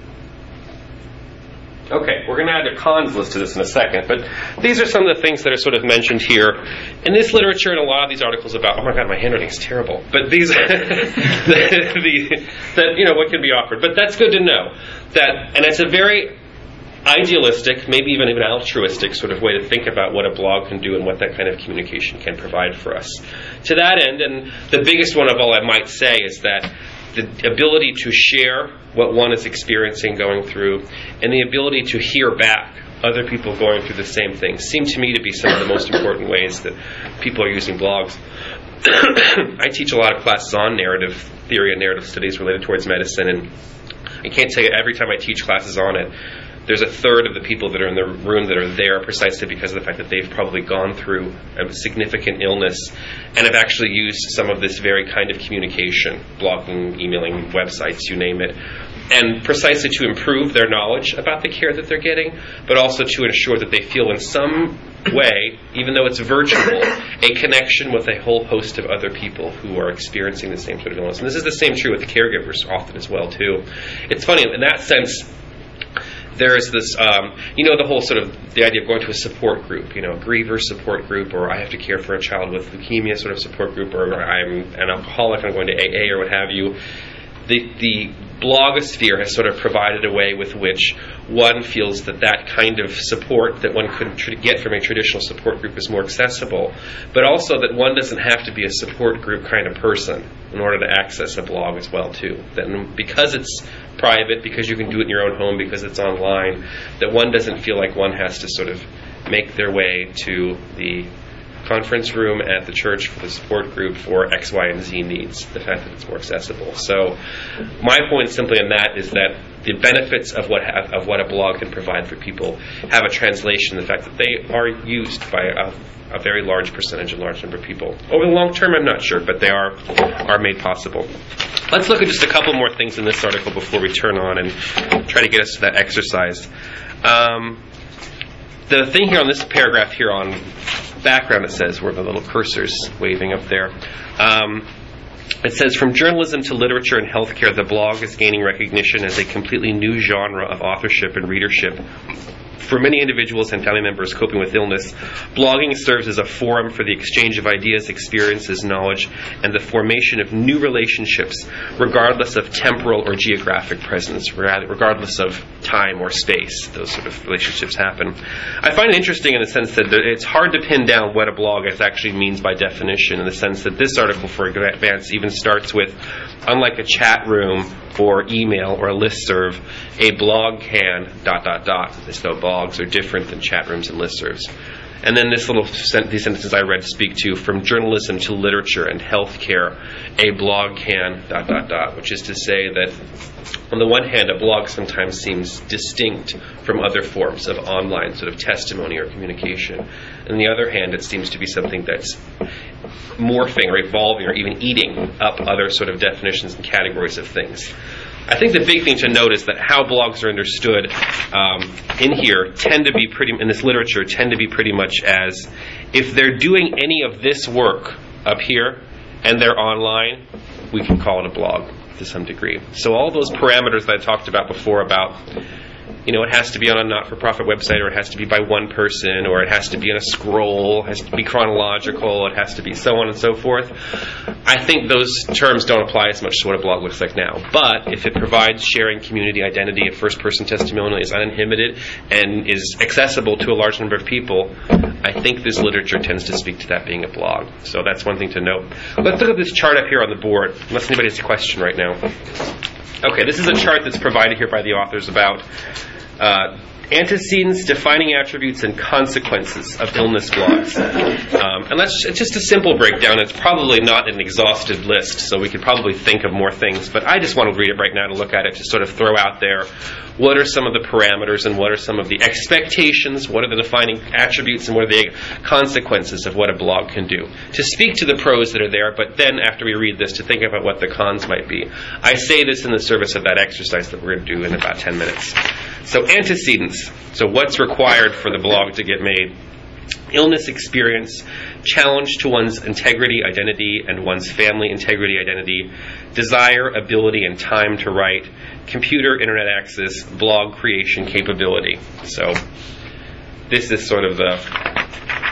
A: Okay, we're going to add a cons list to this in a second, but these are some of the things that are sort of mentioned here in this literature and a lot of these articles about, oh my god, my handwriting is terrible, but these, the, the, that, you know, what can be offered. But that's good to know. That, and it's a very idealistic, maybe even even altruistic sort of way to think about what a blog can do and what that kind of communication can provide for us. To that end, and the biggest one of all I might say is that the ability to share what one is experiencing, going through, and the ability to hear back other people going through the same things seem to me to be some of the most important ways that people are using blogs. I teach a lot of classes on narrative theory and narrative studies related towards medicine, and I can't tell you every time I teach classes on it, there's a third of the people that are in the room that are there precisely because of the fact that they've probably gone through a significant illness and have actually used some of this very kind of communication, blogging, emailing, websites, you name it, and precisely to improve their knowledge about the care that they're getting, but also to ensure that they feel in some way, even though it's virtual, a connection with a whole host of other people who are experiencing the same sort of illness. And this is the same true with the caregivers often as well, too. It's funny, in that sense, there is this, um, you know, the whole sort of, the idea of going to a support group, you know, griever support group, or I have to care for a child with leukemia sort of support group, or I'm an alcoholic, I'm going to A A or what have you. The, the blogosphere has sort of provided a way with which one feels that that kind of support that one could tr- get from a traditional support group is more accessible, but also that one doesn't have to be a support group kind of person in order to access a blog as well, too. Then because it's private, because you can do it in your own home because it's online, that one doesn't feel like one has to sort of make their way to the conference room at the church for the support group for X, Y, and Z needs, the fact that it's more accessible. So my point simply on that is that the benefits of what ha- of what a blog can provide for people have a translation in the fact that they are used by a, a very large percentage, a large number of people. Over the long term, I'm not sure, but they are are made possible. Let's look at just a couple more things in this article before we turn on and try to get us to that exercise. Um, the thing here on this paragraph here on background, it says, where the little cursor's waving up there. Um, it says, from journalism to literature and healthcare, the blog is gaining recognition as a completely new genre of authorship and readership. For many individuals and family members coping with illness, blogging serves as a forum for the exchange of ideas, experiences, knowledge, and the formation of new relationships, regardless of temporal or geographic presence, regardless of time or space. Those sort of relationships happen. I find it interesting in the sense that it's hard to pin down what a blog actually means by definition, in the sense that this article, for advance, even starts with, unlike a chat room or email or a listserv, a blog can dot dot dot, as though blogs are different than chat rooms and listservs. And then this little sent- these sentences I read speak to, from journalism to literature and healthcare, a blog can dot dot dot, which is to say that on the one hand, a blog sometimes seems distinct from other forms of online sort of testimony or communication. On the other hand, it seems to be something that's morphing or evolving or even eating up other sort of definitions and categories of things. I think the big thing to note is that how blogs are understood um, in here tend to be pretty, in this literature, tend to be pretty much as, if they're doing any of this work up here and they're online, we can call it a blog to some degree. So all those parameters that I talked about before about, you know, it has to be on a not-for-profit website, or it has to be by one person, or it has to be in a scroll, it has to be chronological, it has to be so on and so forth. I think those terms don't apply as much to what a blog looks like now. But if it provides sharing community identity, a first-person testimonial is uninhibited and is accessible to a large number of people, I think this literature tends to speak to that being a blog. So that's one thing to note. Let's look at this chart up here on the board, unless anybody has a question right now. Okay, this is a chart that's provided here by the authors about uh, antecedents, defining attributes, and consequences of illness blogs. Um, and that's it's just a simple breakdown. It's probably not an exhaustive list, so we could probably think of more things. But I just want to read it right now to look at it, to sort of throw out there what are some of the parameters and what are some of the expectations, what are the defining attributes, and what are the consequences of what a blog can do. To speak to the pros that are there, but then after we read this, to think about what the cons might be. I say this in the service of that exercise that we're going to do in about ten minutes. So antecedents. So what's required for the blog to get made? Illness experience, challenge to one's integrity, identity, and one's family integrity, identity, desire, ability, and time to write, computer, internet access, blog creation capability. So this is sort of the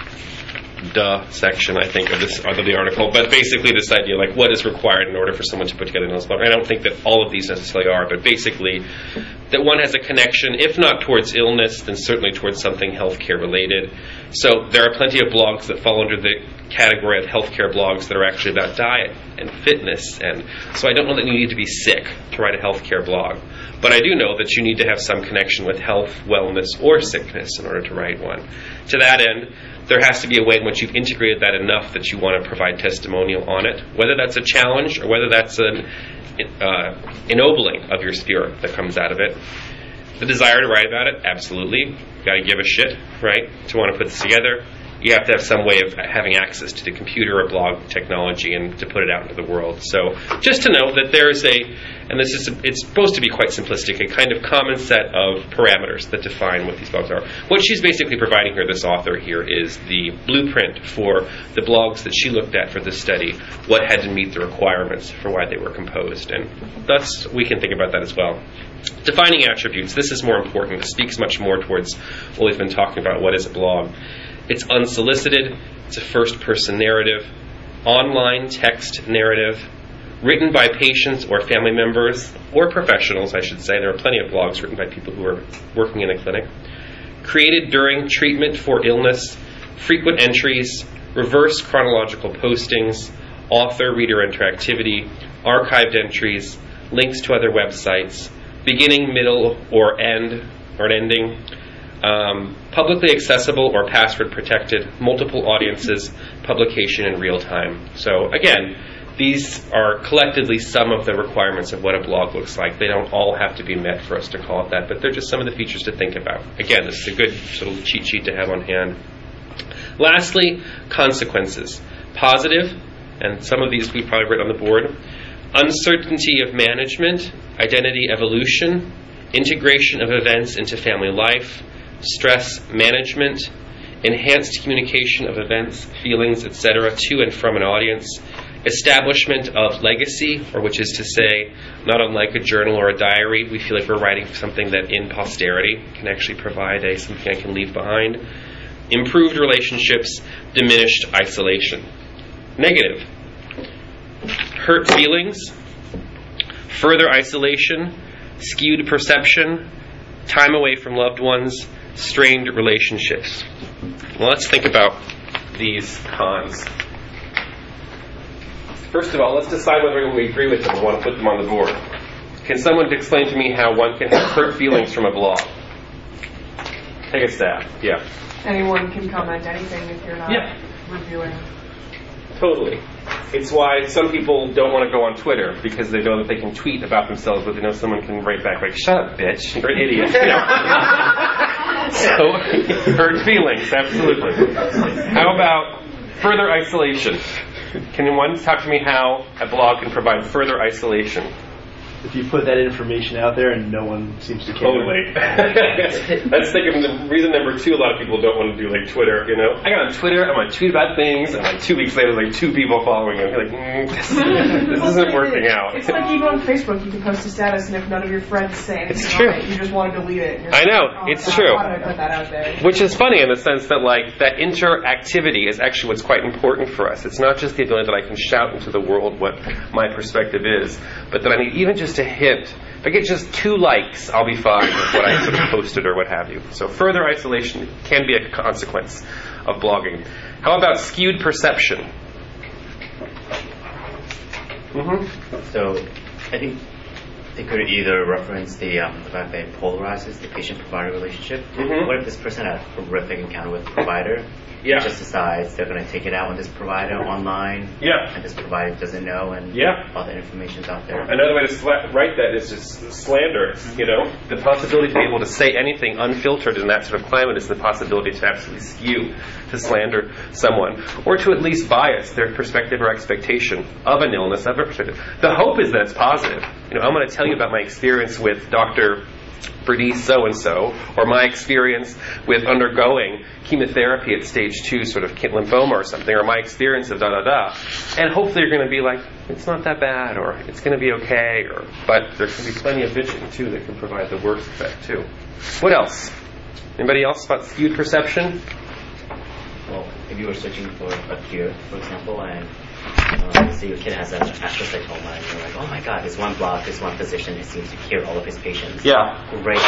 A: duh section, I think, of this of the article. But basically this idea, like, what is required in order for someone to put together an illness blog? I don't think that all of these necessarily are, but basically that one has a connection, if not towards illness, then certainly towards something healthcare related. So there are plenty of blogs that fall under the category of healthcare blogs that are actually about diet and fitness. And so I don't know that you need to be sick to write a healthcare blog. But I do know that you need to have some connection with health, wellness, or sickness in order to write one. To that end, there has to be a way in which you've integrated that enough that you want to provide testimonial on it, whether that's a challenge or whether that's an uh, ennobling of your spirit that comes out of it. The desire to write about it, absolutely. You've got to give a shit, right, to want to put this together. You have to have some way of having access to the computer or blog technology and to put it out into the world. So just to know that there's a, and this is, it's supposed to be quite simplistic, a kind of common set of parameters that define what these blogs are. What she's basically providing here, this author here, is the blueprint for the blogs that she looked at for this study, what had to meet the requirements for why they were composed. And thus, we can think about that as well. Defining attributes, this is more important. It speaks much more towards what we've been talking about, what is a blog. It's unsolicited, it's a first-person narrative, online text narrative, written by patients or family members, or professionals, I should say. There are plenty of blogs written by people who are working in a clinic. Created during treatment for illness, frequent entries, reverse chronological postings, author-reader interactivity, archived entries, links to other websites, beginning, middle, or end, or an ending, um, publicly accessible or password protected, multiple audiences, publication in real time. So again, these are collectively some of the requirements of what a blog looks like. They don't all have to be met for us to call it that, but they're just some of the features to think about. Again, this is a good sort of cheat sheet to have on hand. Lastly, consequences. Positive, and some of these we've probably written on the board. Uncertainty of management, identity evolution, integration of events into family life, stress management, enhanced communication of events, feelings, et cetera, to and from an audience, establishment of legacy, or which is to say, not unlike a journal or a diary, we feel like we're writing something that in posterity can actually provide a something I can leave behind. Improved relationships, diminished isolation. Negative. Hurt feelings, further isolation, skewed perception, time away from loved ones, strained relationships. Well, let's think about these cons. First of all, let's decide whether we agree with them and want to put them on the board. Can someone explain to me how one can have hurt feelings from a blog? Take a stab. Yeah.
I: Anyone can comment anything if you're not
A: Yeah.
I: reviewing.
A: Totally. It's why some people don't want to go on Twitter, because they know that they can tweet about themselves, but they know someone can write back like, "Shut up, bitch, you're an idiot." You know? So, hurt feelings, absolutely. How about further isolation? Can one talk to me how a blog can provide further isolation?
K: If you put that information out there and no one seems to care.
A: Totally. Let's think of the reason number two. A lot of people don't want to do like Twitter. You know, I got on Twitter. I'm going to tweet about things, and like two weeks later, like two people following me. You're like, mm, this, this isn't working out.
I: It's like even on Facebook, you can post a status, and if none of your friends say anything
A: It's true.
I: on it, you just want to delete it. And you're
A: I
I: like,
A: know,
I: oh,
A: it's
I: God,
A: true.
I: Why did I put that out there?
A: Which is funny in the sense that like that interactivity is actually what's quite important for us. It's not just the ability that I can shout into the world what my perspective is, but that I need even just a hint. If I get just two likes, I'll be fine with what I sort of posted or what have you. So further isolation can be a consequence of blogging. How about skewed perception? Mm-hmm.
E: So I think they could either reference the, um, the fact that it polarizes the patient-provider relationship.
A: Mm-hmm.
E: What if this person had a horrific encounter with the provider?
A: Yeah.
E: Just decides they're going to take it out on this provider online.
A: Yeah.
E: And this provider doesn't know, and
A: Yeah.
E: all the information's out there.
A: Another way to sla- write that is just slander. You know, the possibility to be able to say anything unfiltered in that sort of climate is the possibility to absolutely skew, to slander someone, or to at least bias their perspective or expectation of an illness, of a perspective. The hope is that it's positive. You know, I'm going to tell you about my experience with Doctor Bernice so-and-so, or my experience with undergoing chemotherapy at stage two, sort of lymphoma or something, or my experience of da-da-da. And hopefully you're going to be like, it's not that bad, or it's going to be okay, or but there can be plenty of bitching, too, that can provide the worst effect, too. What else? Anybody else about skewed perception?
E: Well, if you were searching for a cure, for example, and um, so your kid has an astrocytoma, and you're like, oh my god, this one block, this one physician, it seems to cure all of his patients.
A: Yeah.
E: Great.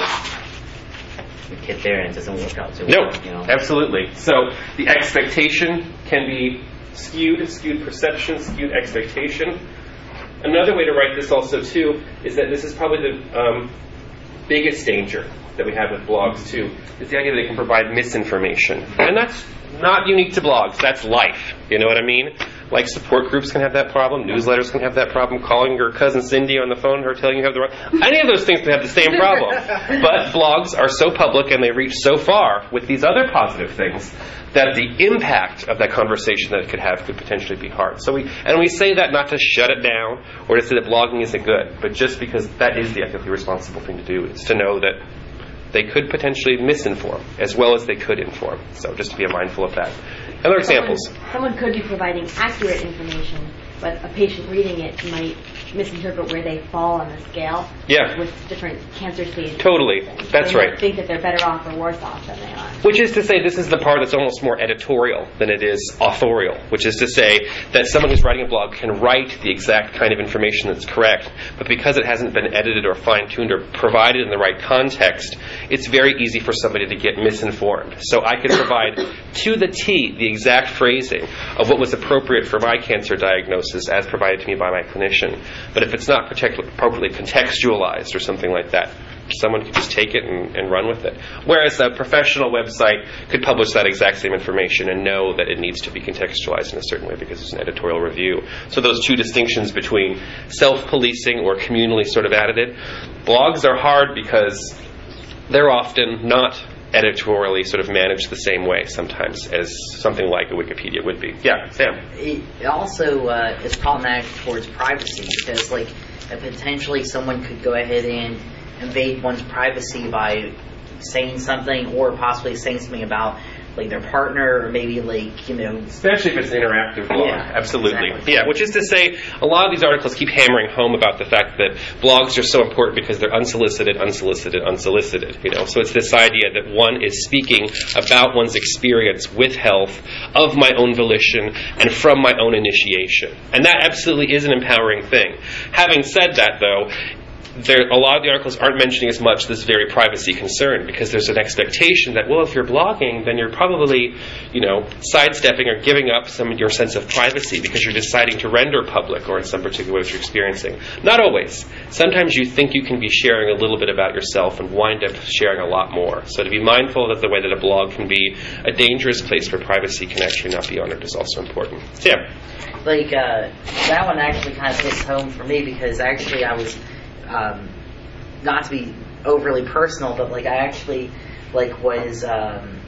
E: The kid there, and it doesn't work out too
A: No,
E: well. You know?
A: absolutely. So the expectation can be skewed, skewed perception, skewed expectation. Another way to write this also, too, is that this is probably the um, biggest danger that we have with blogs, too, is the idea that they can provide misinformation. And that's not unique to blogs. That's life. You know what I mean? Like support groups can have that problem. Newsletters can have that problem. Calling your cousin Cindy on the phone, her telling you have the wrong... Any of those things can have the same problem. But blogs are so public and they reach so far with these other positive things that the impact of that conversation that it could have could potentially be hard. So we and we say that not to shut it down or to say that blogging isn't good, but just because that is the ethically responsible thing to do, is to know that they could potentially misinform as well as they could inform. So just to be mindful of that. Other examples.
L: Someone, someone could be providing accurate information, but a patient reading it might misinterpret where they fall on the scale.
A: Yeah.
L: With different cancer stages.
A: Totally. That's
L: they might
A: right.
L: think that they're better off or worse off than they are.
A: Which is to say, this is the part that's almost more editorial than it is authorial, which is to say that someone who's writing a blog can write the exact kind of information that's correct, but because it hasn't been edited or fine-tuned or provided in the right context, it's very easy for somebody to get misinformed. So I could provide to the T the exact phrasing of what was appropriate for my cancer diagnosis as provided to me by my clinician. But if it's not protect- appropriately contextualized or something like that, someone could just take it and, and run with it. Whereas a professional website could publish that exact same information and know that it needs to be contextualized in a certain way because it's an editorial review. So those two distinctions between self-policing or communally sort of edited. Blogs are hard because they're often not editorially sort of managed the same way sometimes as something like a Wikipedia would be. Yeah, Sam?
D: It also uh, is problematic towards privacy because, like, potentially someone could go ahead and invade one's privacy by saying something or possibly saying something about like their partner or maybe like, you know,
A: especially if it's an interactive blog.
D: Yeah,
A: absolutely.
D: exactly.
A: Yeah, which is to say a lot of these articles keep hammering home about the fact that blogs are so important because they're unsolicited, unsolicited, unsolicited, you know. So it's this idea that one is speaking about one's experience with health of my own volition and from my own initiation. And that absolutely is an empowering thing. Having said that, though, There, a lot of the articles aren't mentioning as much this very privacy concern because there's an expectation that, well, if you're blogging, then you're probably, you know, sidestepping or giving up some of your sense of privacy because you're deciding to render public or in some particular way what you're experiencing. Not always. Sometimes you think you can be sharing a little bit about yourself and wind up sharing a lot more. So to be mindful that the way that a blog can be a dangerous place for privacy can actually not be honored is also important. So, yeah.
D: Like, uh, that one actually kind of hits home for me because actually I was... Um, not to be overly personal, but like I actually like was um,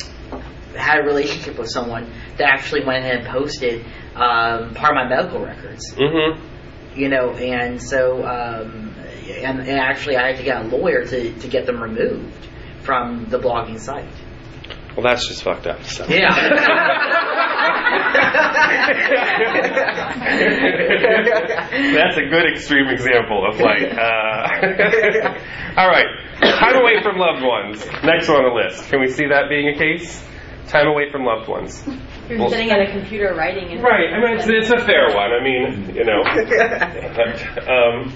D: had a relationship with someone that actually went ahead and posted um, part of my medical records.
A: Mm-hmm.
D: You know, and so um, and, and actually I had to get a lawyer to, to get them removed from the blogging site.
A: Well, that's just fucked up. So.
D: Yeah.
A: That's a good extreme example of like. Uh... All right, time away from loved ones. Next one on the list. Can we see that being a case? Time away from loved ones.
L: You're
A: well,
L: sitting at a computer writing. And
A: right. I mean, it's, it's a fair one. I mean, you know. But, um,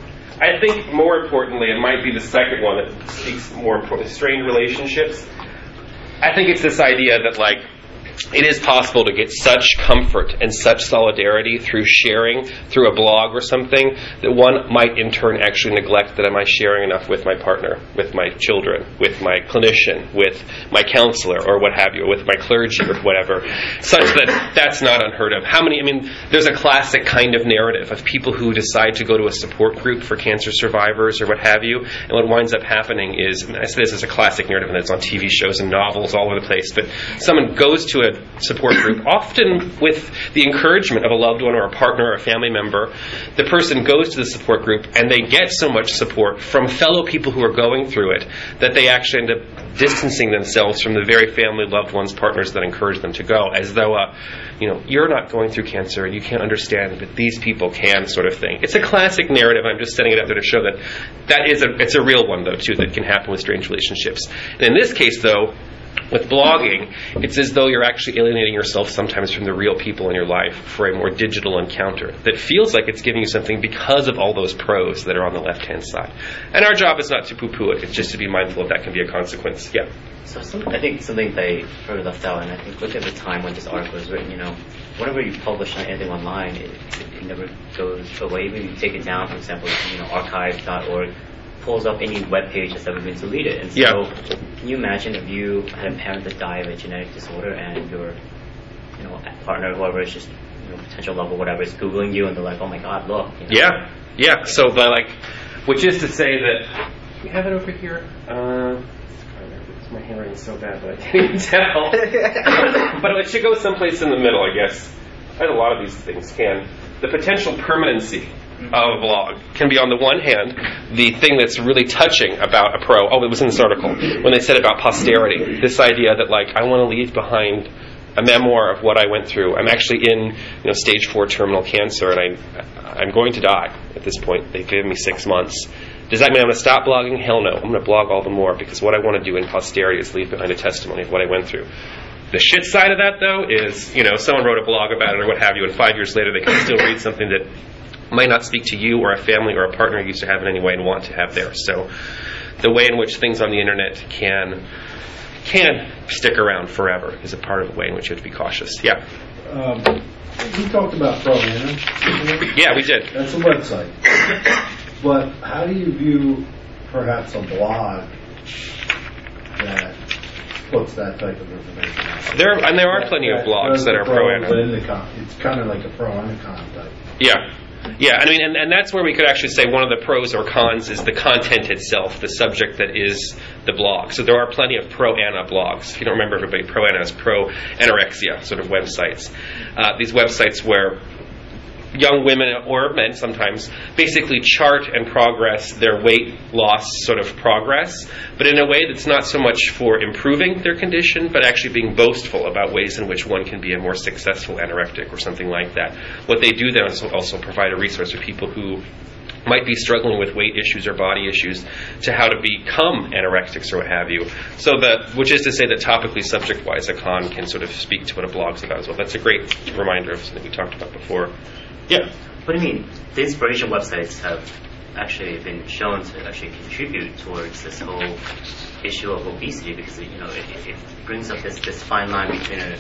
A: I think more importantly, it might be the second one that speaks more importantly, strained relationships. I think it's this idea that, like, it is possible to get such comfort and such solidarity through sharing through a blog or something that one might in turn actually neglect that am I sharing enough with my partner, with my children, with my clinician, with my counselor or what have you, with my clergy or whatever, such that that's not unheard of. How many, I mean, there's a classic kind of narrative of people who decide to go to a support group for cancer survivors or what have you, and what winds up happening is, and I say this is a classic narrative and it's on T V shows and novels all over the place, but someone goes to a support group, often with the encouragement of a loved one or a partner or a family member. The person goes to the support group and they get so much support from fellow people who are going through it that they actually end up distancing themselves from the very family, loved ones, partners that encourage them to go, as though, uh, you know, you're not going through cancer and you can't understand, but these people can, sort of thing. It's a classic narrative. I'm just setting it up there to show that that is a, it's a real one, though, too, that can happen with strange relationships. And in this case, though, with blogging, it's as though you're actually alienating yourself sometimes from the real people in your life for a more digital encounter that feels like it's giving you something because of all those pros that are on the left-hand side. And our job is not to poo-poo it. It's just to be mindful of that can be a consequence. Yeah.
E: So some, I think something they sort of left out, and I think look at the time when this article was written, you know, whenever you publish anything online, it, it, it never goes away. Even if you take it down, for example, you know, archive dot org pulls up any web page that's ever been deleted. And so
A: yeah.
E: Can you imagine if you had a parent that died of a genetic disorder and your, you know, partner, whoever is just, you know, potential lover, whatever, is Googling you and they're like, oh my God, look. You know?
A: Yeah, yeah. So, by like, which is to say that, we have it over here. Uh, my handwriting's so bad, but I can't even tell. But it should go someplace in the middle, I guess. A lot of these things can. The potential permanency of a blog can be, on the one hand, the thing that's really touching about a pro. Oh, it was in this article when they said about posterity. This idea that, like, I want to leave behind a memoir of what I went through. I'm actually in, you know, stage four terminal cancer, and I, I'm going to die at this point. They've given me six months. Does that mean I'm going to stop blogging? Hell no. I'm going to blog all the more because what I want to do in posterity is leave behind a testimony of what I went through. The shit side of that, though, is, you know, someone wrote a blog about it or what have you, and five years later they can still read something that might not speak to you or a family or a partner you used to have in any way and want to have there. So the way in which things on the internet can can stick around forever is a part of the way in which you have to be cautious. Yeah.
B: Um, we talked about ProAnna.
A: Yeah, we did.
B: That's a website. But how do you view perhaps a blog that puts that type of information out?
A: There, and there are that, plenty that of blogs that are ProAnna.
B: It's kind of like a ProAnna type.
A: Yeah. Yeah, I mean, and, and that's where we could actually say one of the pros or cons is the content itself, the subject that is the blog. So there are plenty of pro-Anna blogs. If you don't remember everybody, pro-Anna is pro-anorexia sort of websites. Uh, these websites where young women or men sometimes basically chart and progress their weight loss sort of progress, but in a way that's not so much for improving their condition, but actually being boastful about ways in which one can be a more successful anorectic or something like that. What they do then is also provide a resource for people who might be struggling with weight issues or body issues to how to become anorectics or what have you. So that, which is to say that topically, subject-wise, a con can sort of speak to what a blog's about as well. That's a great reminder of something we talked about before. Yeah.
E: What do you mean? The inspiration websites have actually been shown to actually contribute towards this whole issue of obesity because you know it, it brings up this, this fine line between a,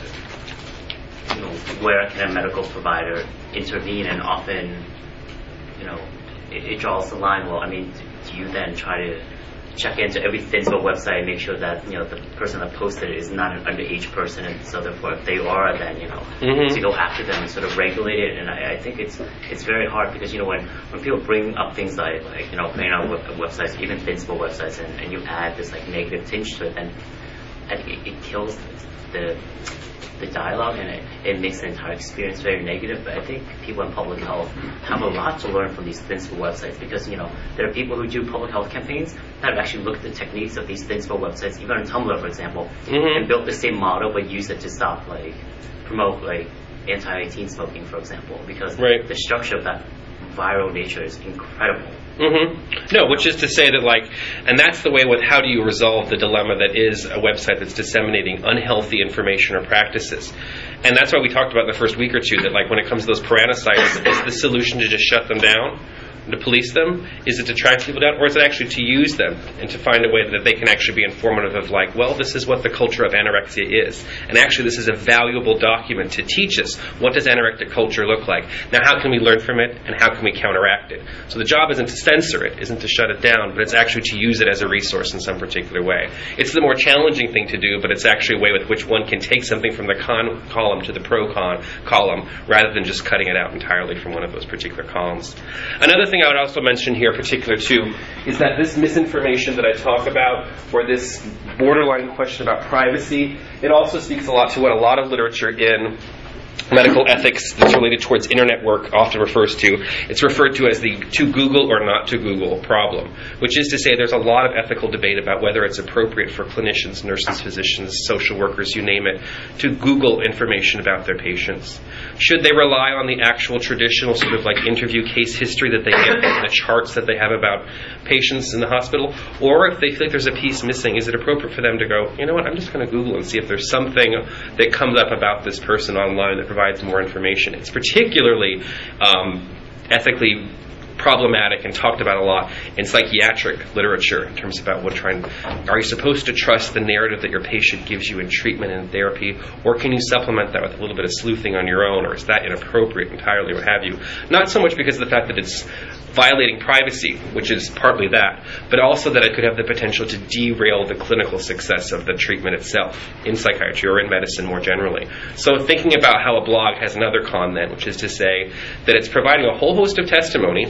E: you know, where can a medical provider intervene, and often you know it, it draws the line. Well, I mean, do, do you then try to check into every Thinspo website and make sure that you know the person that posted it is not an underage person, and so therefore if they are, then you know
A: mm-hmm.
E: to go after them and sort of regulate it. And I, I think it's it's very hard because you know when, when people bring up things like like you know playing on web, websites, even Thinspo websites, and, and you add this like negative tinge to it, then I think it, it kills the the dialogue, and it, it makes the entire experience very negative. But I think people in public health have a lot to learn from these Thinspo websites because, you know, there are people who do public health campaigns that have actually looked at the techniques of these Thinspo websites, even on Tumblr, for example,
A: mm-hmm.
E: and built the same model but used it to stop, like, promote, like, anti-teen smoking, for example, because
A: right.
E: the structure of that viral nature is incredible.
A: Mm-hmm. No, which is to say that, like, and that's the way with how do you resolve the dilemma that is a website that's disseminating unhealthy information or practices. And that's why we talked about in the first week or two that, like, when it comes to those ProAnna sites, is the solution to just shut them down? To police them? Is it to track people down? Or is it actually to use them and to find a way that they can actually be informative of, like, well, this is what the culture of anorexia is. And actually this is a valuable document to teach us what does anorectic culture look like. Now how can we learn from it and how can we counteract it? So the job isn't to censor it, isn't to shut it down, but it's actually to use it as a resource in some particular way. It's the more challenging thing to do, but it's actually a way with which one can take something from the con column to the pro-con column rather than just cutting it out entirely from one of those particular columns. Another thing I would also mention here in particular too is that this misinformation that I talk about, or this borderline question about privacy, it also speaks a lot to what a lot of literature in medical ethics that's related towards internet work often refers to. It's referred to as the to Google or not to Google problem, which is to say there's a lot of ethical debate about whether it's appropriate for clinicians, nurses, physicians, social workers, you name it, to Google information about their patients. Should they rely on the actual traditional sort of like interview case history that they get from the charts that they have about patients in the hospital? Or if they feel like there's a piece missing, is it appropriate for them to go, you know what, I'm just going to Google and see if there's something that comes up about this person online that provides more information. It's particularly um, ethically problematic and talked about a lot in psychiatric literature in terms about what trying, are you supposed to trust the narrative that your patient gives you in treatment and therapy, or can you supplement that with a little bit of sleuthing on your own, or is that inappropriate entirely, what have you? Not so much because of the fact that it's violating privacy, which is partly that, but also that it could have the potential to derail the clinical success of the treatment itself in psychiatry or in medicine more generally. So thinking about how a blog has another con then, which is to say that it's providing a whole host of testimony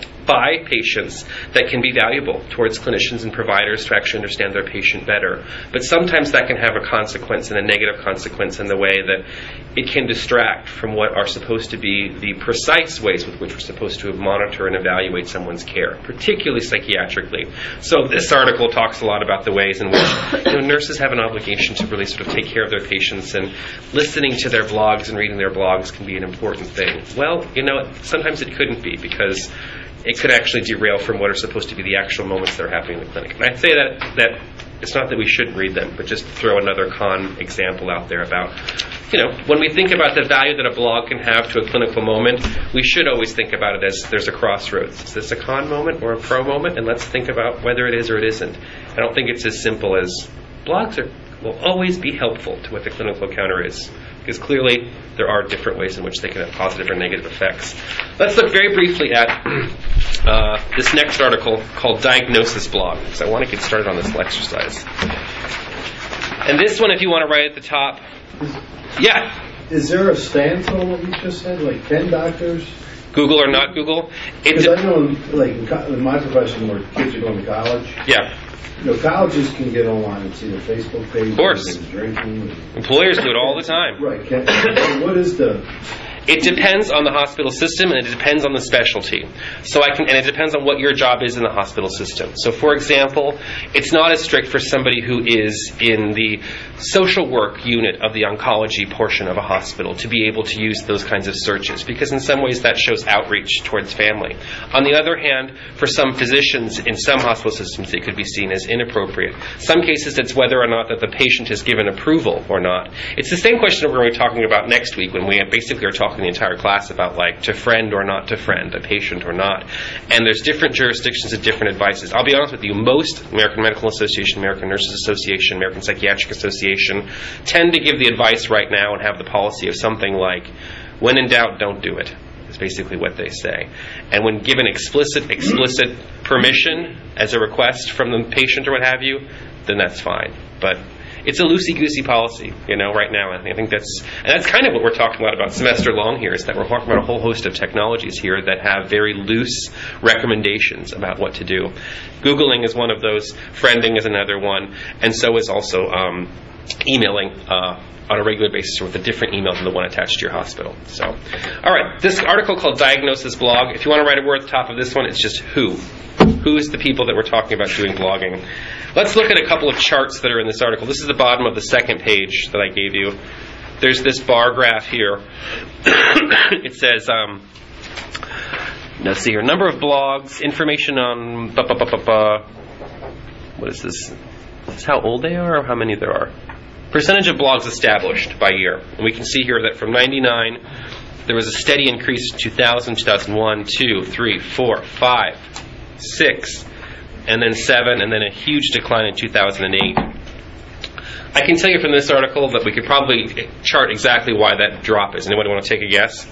A: by patients that can be valuable towards clinicians and providers to actually understand their patient better. But sometimes that can have a consequence, and a negative consequence, in the way that it can distract from what are supposed to be the precise ways with which we're supposed to monitor and evaluate someone's care, particularly psychiatrically. So this article talks a lot about the ways in which you know, nurses have an obligation to really sort of take care of their patients, and listening to their blogs and reading their blogs can be an important thing. Well, you know, sometimes it couldn't be, because it could actually derail from what are supposed to be the actual moments that are happening in the clinic. And I'd say that that It's not that we shouldn't read them, but just throw another con example out there about, you know, when we think about the value that a blog can have to a clinical moment, we should always think about it as there's a crossroads. Is this a con moment or a pro moment? And let's think about whether it is or it isn't. I don't think it's as simple as blogs are, will always be helpful to what the clinical encounter is, because clearly there are different ways in which they can have positive or negative effects. Let's look very briefly at uh, this next article called Diagnosis Blog, because I want to get started on this little exercise. And this one, if you want to write at the top, yeah.
B: Is there a stance on what you just said? Like, can doctors?
A: Google or not Google?
B: Because I know, in, like, in, co- in my profession where kids are going to college.
A: Yeah.
B: You know, colleges can get online and see their Facebook page.
A: Of course.
B: And drinking. And,
A: employers do it all the time.
B: Right. Can, what is the...
A: It depends on the hospital system, and it depends on the specialty. So I can, and it depends on what your job is in the hospital system. So, for example, it's not as strict for somebody who is in the social work unit of the oncology portion of a hospital to be able to use those kinds of searches, because in some ways that shows outreach towards family. On the other hand, for some physicians in some hospital systems, it could be seen as inappropriate. Some cases, it's whether or not that the patient has given approval or not. It's the same question we're going to be talking about next week when we basically are talking the entire class about, like, to friend or not to friend, a patient or not. And there's different jurisdictions and different advices. I'll be honest with you, most American Medical Association, American Nurses Association, American Psychiatric Association tend to give the advice right now and have the policy of something like, when in doubt, don't do it. Is basically what they say. And when given explicit, explicit permission as a request from the patient or what have you, then that's fine. But it's a loosey-goosey policy, you know, right now. I think, I think that's, and that's kind of what we're talking about about semester long here, is that we're talking about a whole host of technologies here that have very loose recommendations about what to do. Googling is one of those, friending is another one, and so is also um, emailing uh, on a regular basis with a different email than the one attached to your hospital. So, all right, this article called Diagnosis Blog, if you want to write a word at the top of this one, it's just who. Who's the people that we're talking about doing blogging? Let's look at a couple of charts that are in this article. This is the bottom of the second page that I gave you. There's this bar graph here. It says, um, let's see here, number of blogs, information on, bu- bu- bu- bu- bu- what is this? Is this how old they are or how many there are? Percentage of blogs established by year. And we can see here that from ninety-nine, there was a steady increase in two thousand, two thousand one, two, three, four, five, six, and then seven, and then a huge decline in two thousand eight. I can tell you from this article that we could probably chart exactly why that drop is. Anybody want to take a guess?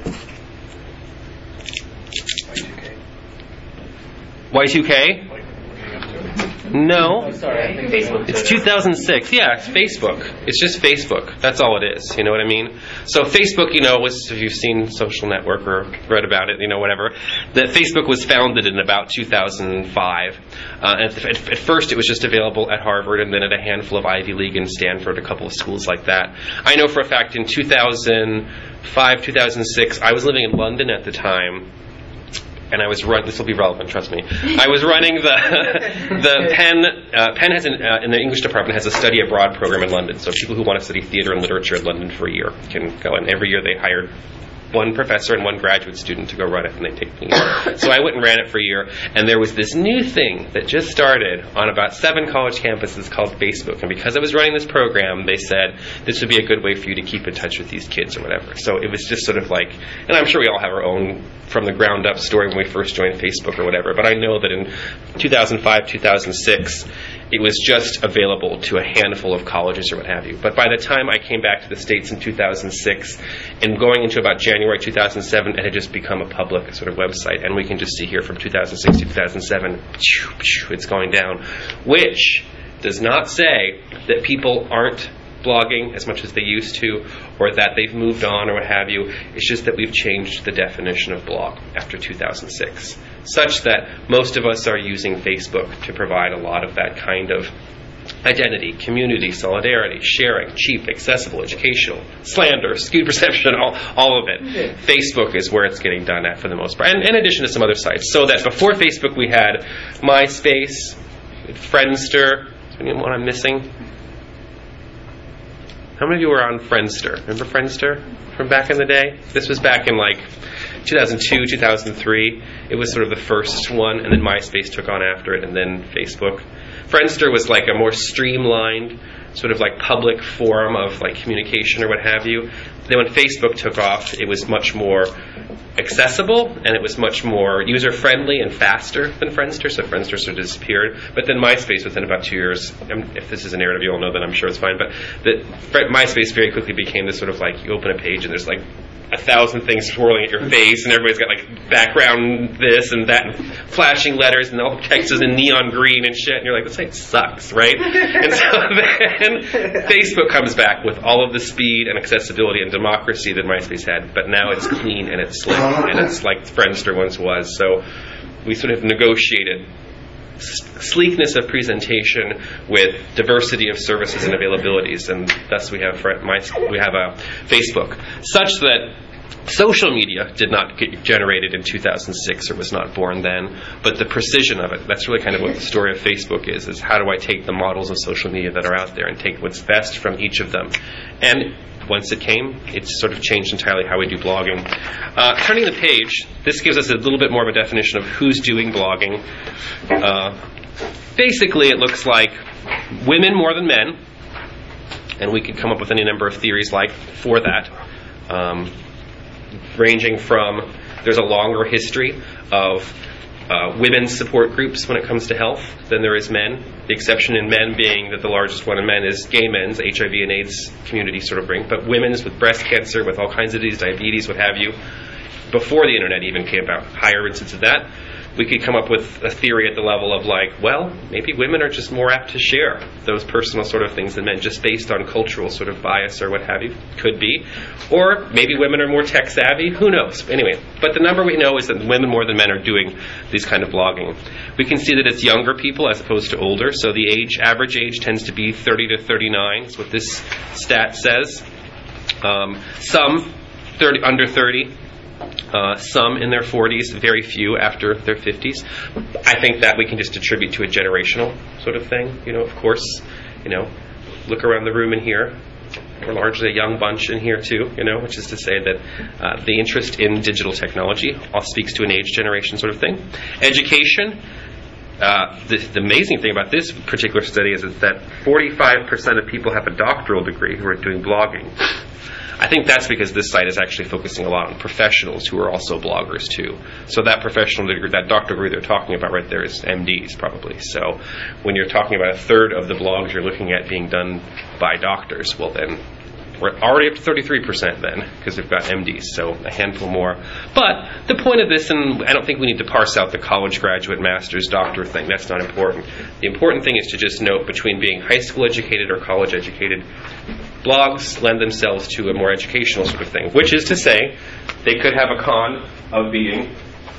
A: Y two K? No.
E: Oh, sorry, I think Facebook.
A: It's two thousand six. Yeah, it's Facebook. It's just Facebook. That's all it is. You know what I mean? So Facebook, you know, was, if you've seen Social Network or read about it, you know, whatever, that Facebook was founded in about two thousand five. Uh, and at, at, at first it was just available at Harvard and then at a handful of Ivy League and Stanford, a couple of schools like that. I know for a fact in two thousand five, two thousand six, I was living in London at the time. And I was run. This will be relevant, trust me. I was running the the Penn. Uh, Penn has an, uh, in the English department has a study abroad program in London. So people who want to study theater and literature in London for a year can go. And every year they hired one professor and one graduate student to go run it, and they take me. So I went and ran it for a year, and there was this new thing that just started on about seven college campuses called Facebook. And because I was running this program, they said this would be a good way for you to keep in touch with these kids or whatever. So it was just sort of like, and I'm sure we all have our own from the ground up story when we first joined Facebook or whatever, but I know that in two thousand five, two thousand six, it was just available to a handful of colleges or what have you. But by the time I came back to the States in two thousand six, and going into about January two thousand seven, it had just become a public sort of website. And we can just see here from two thousand six to two thousand seven, it's going down. Which does not say that people aren't blogging as much as they used to, or that they've moved on or what have you. It's just that we've changed the definition of blog after two thousand six, such that most of us are using Facebook to provide a lot of that kind of identity, community, solidarity, sharing, cheap, accessible, educational, slander, skewed perception, all, all of it. Yeah. Facebook is where it's getting done at for the most part, and in addition to some other sites. So that before Facebook we had MySpace, Friendster. Is there anyone I'm missing? How many of you were on Friendster? Remember Friendster from back in the day? This was back in like two thousand two, two thousand three. It was sort of the first one, and then MySpace took on after it, and then Facebook. Friendster was like a more streamlined, sort of like public forum of like communication or what have you. Then when Facebook took off, it was much more accessible and it was much more user-friendly and faster than Friendster, so Friendster sort of disappeared. But then MySpace, within about two years, um, if this is a narrative you all know, then I'm sure it's fine, but the, MySpace very quickly became this sort of like, you open a page and there's like a thousand things swirling at your face, and everybody's got like background this and that, and flashing letters, and all the text is in neon green and shit, and you're like, this site sucks, right? And so then Facebook comes back with all of the speed and accessibility and democracy that MySpace had, but now it's clean and it's slick, and it's like Friendster once was. So we sort of negotiated sleekness of presentation with diversity of services and availabilities, and thus we have my, we have a Facebook, such that social media did not get generated in two thousand six or was not born then, but the precision of it, that's really kind of what the story of Facebook is, is how do I take the models of social media that are out there and take what's best from each of them. And once it came, it's sort of changed entirely how we do blogging. Uh, turning the page, this gives us a little bit more of a definition of who's doing blogging. Uh, basically, it looks like women more than men, and we could come up with any number of theories like for that, um, ranging from there's a longer history of Uh, women's support groups when it comes to health than there is men. The exception in men being that the largest one in men is gay men's, H I V and AIDS community sort of ring. But women's with breast cancer, with all kinds of disease, diabetes, what have you, before the internet even came about, higher incidence of that. We could come up with a theory at the level of like, well, maybe women are just more apt to share those personal sort of things than men, just based on cultural sort of bias or what have you. Could be. Or maybe women are more tech savvy. Who knows? Anyway, but the number we know is that women more than men are doing these kind of blogging. We can see that it's younger people as opposed to older. So the age, average age tends to be thirty to thirty-nine. That's what this stat says. Um, some thirty, under thirty. Uh, some in their forties, very few after their fifties. I think that we can just attribute to a generational sort of thing. You know, of course, you know, look around the room in here. We're largely a young bunch in here too, you know, which is to say that uh, the interest in digital technology all speaks to an age generation sort of thing. Education. Uh, the, the amazing thing about this particular study is that forty-five percent of people have a doctoral degree who are doing blogging. I think that's because this site is actually focusing a lot on professionals who are also bloggers too. So that professional degree, that doctoral degree they're talking about right there is M Ds probably. So when you're talking about a third of the blogs you're looking at being done by doctors, well then we're already up to thirty-three percent then, because we've got M Ds, so a handful more. But the point of this, and I don't think we need to parse out the college graduate, master's, doctor thing, that's not important. The important thing is to just note between being high school educated or college educated, blogs lend themselves to a more educational sort of thing, which is to say they could have a con of being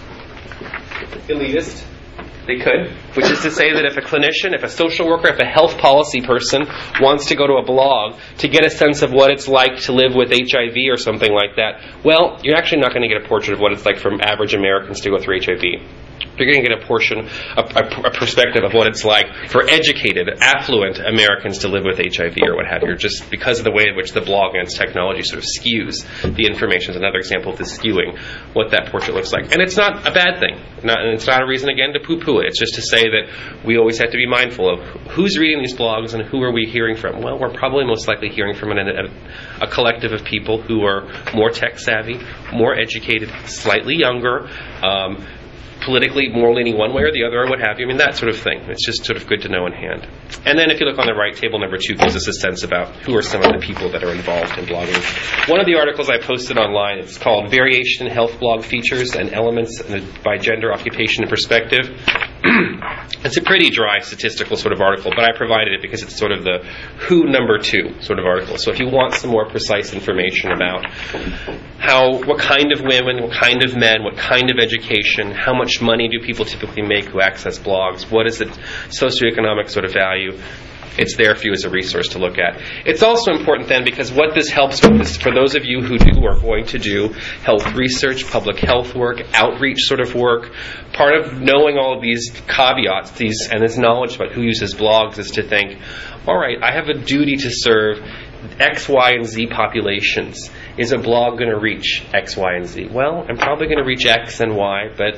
A: elitist. They could, which is to say that if a clinician, if a social worker, if a health policy person wants to go to a blog to get a sense of what it's like to live with H I V or something like that, well, you're actually not going to get a portrait of what it's like for average Americans to go through H I V. You're going to get a portion, a, a, a perspective of what it's like for educated, affluent Americans to live with H I V or what have you, just because of the way in which the blog and its technology sort of skews the information. Is another example of the skewing, what that portrait looks like. And it's not a bad thing. Not, and it's not a reason, again, to poo-poo it. It's just to say that we always have to be mindful of who's reading these blogs and who are we hearing from. Well, we're probably most likely hearing from an, a, a collective of people who are more tech-savvy, more educated, slightly younger, um, politically more leaning one way or the other or what have you. I mean, that sort of thing. It's just sort of good to know in hand. And then if you look on the right, table number two gives us a sense about who are some of the people that are involved in blogging. One of the articles I posted online, it's called Variation in Health Blog Features and Elements by Gender, Occupation, and Perspective. It's a pretty dry statistical sort of article, but I provided it because it's sort of the who number two sort of article. So if you want some more precise information about how, what kind of women, what kind of men, what kind of education, how much money do people typically make who access blogs, what is the socioeconomic sort of value, it's there for you as a resource to look at. It's also important then because what this helps with is for those of you who do or are going to do health research, public health work, outreach sort of work, part of knowing all of these caveats these and this knowledge about who uses blogs is to think, all right, I have a duty to serve X, Y, and Z populations. Is a blog going to reach X, Y, and Z? Well, I'm probably going to reach X and Y, but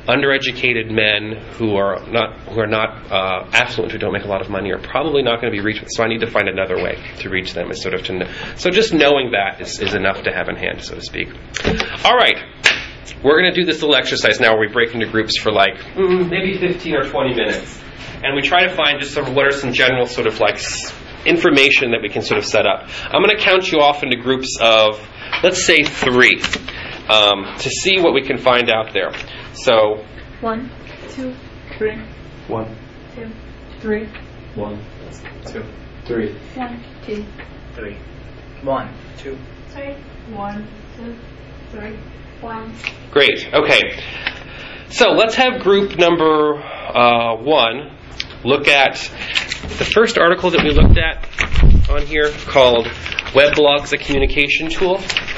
A: undereducated men who are not who are not uh, affluent, who don't make a lot of money, are probably not going to be reached. So I need to find another way to reach them. Is sort of to know. So just knowing that is, is enough to have in hand, so to speak. All right, we're going to do this little exercise now, where we break into groups for like mm, maybe fifteen or twenty minutes, and we try to find just sort of what are some general sort of like information that we can sort of set up. I'm going to count you off into groups of, let's say, three, um, to see what we can find out there. So,
G: One, two, three.
K: One,
G: Two,
I: Three.
K: one,
J: Two.
K: three,
G: one, two,
E: Three.
D: One, two.
G: three. One, two, three. One.
A: great. Okay. So let's have group number uh, one look at the first article that we looked at on here, called Web Blogs, a Communication Tool.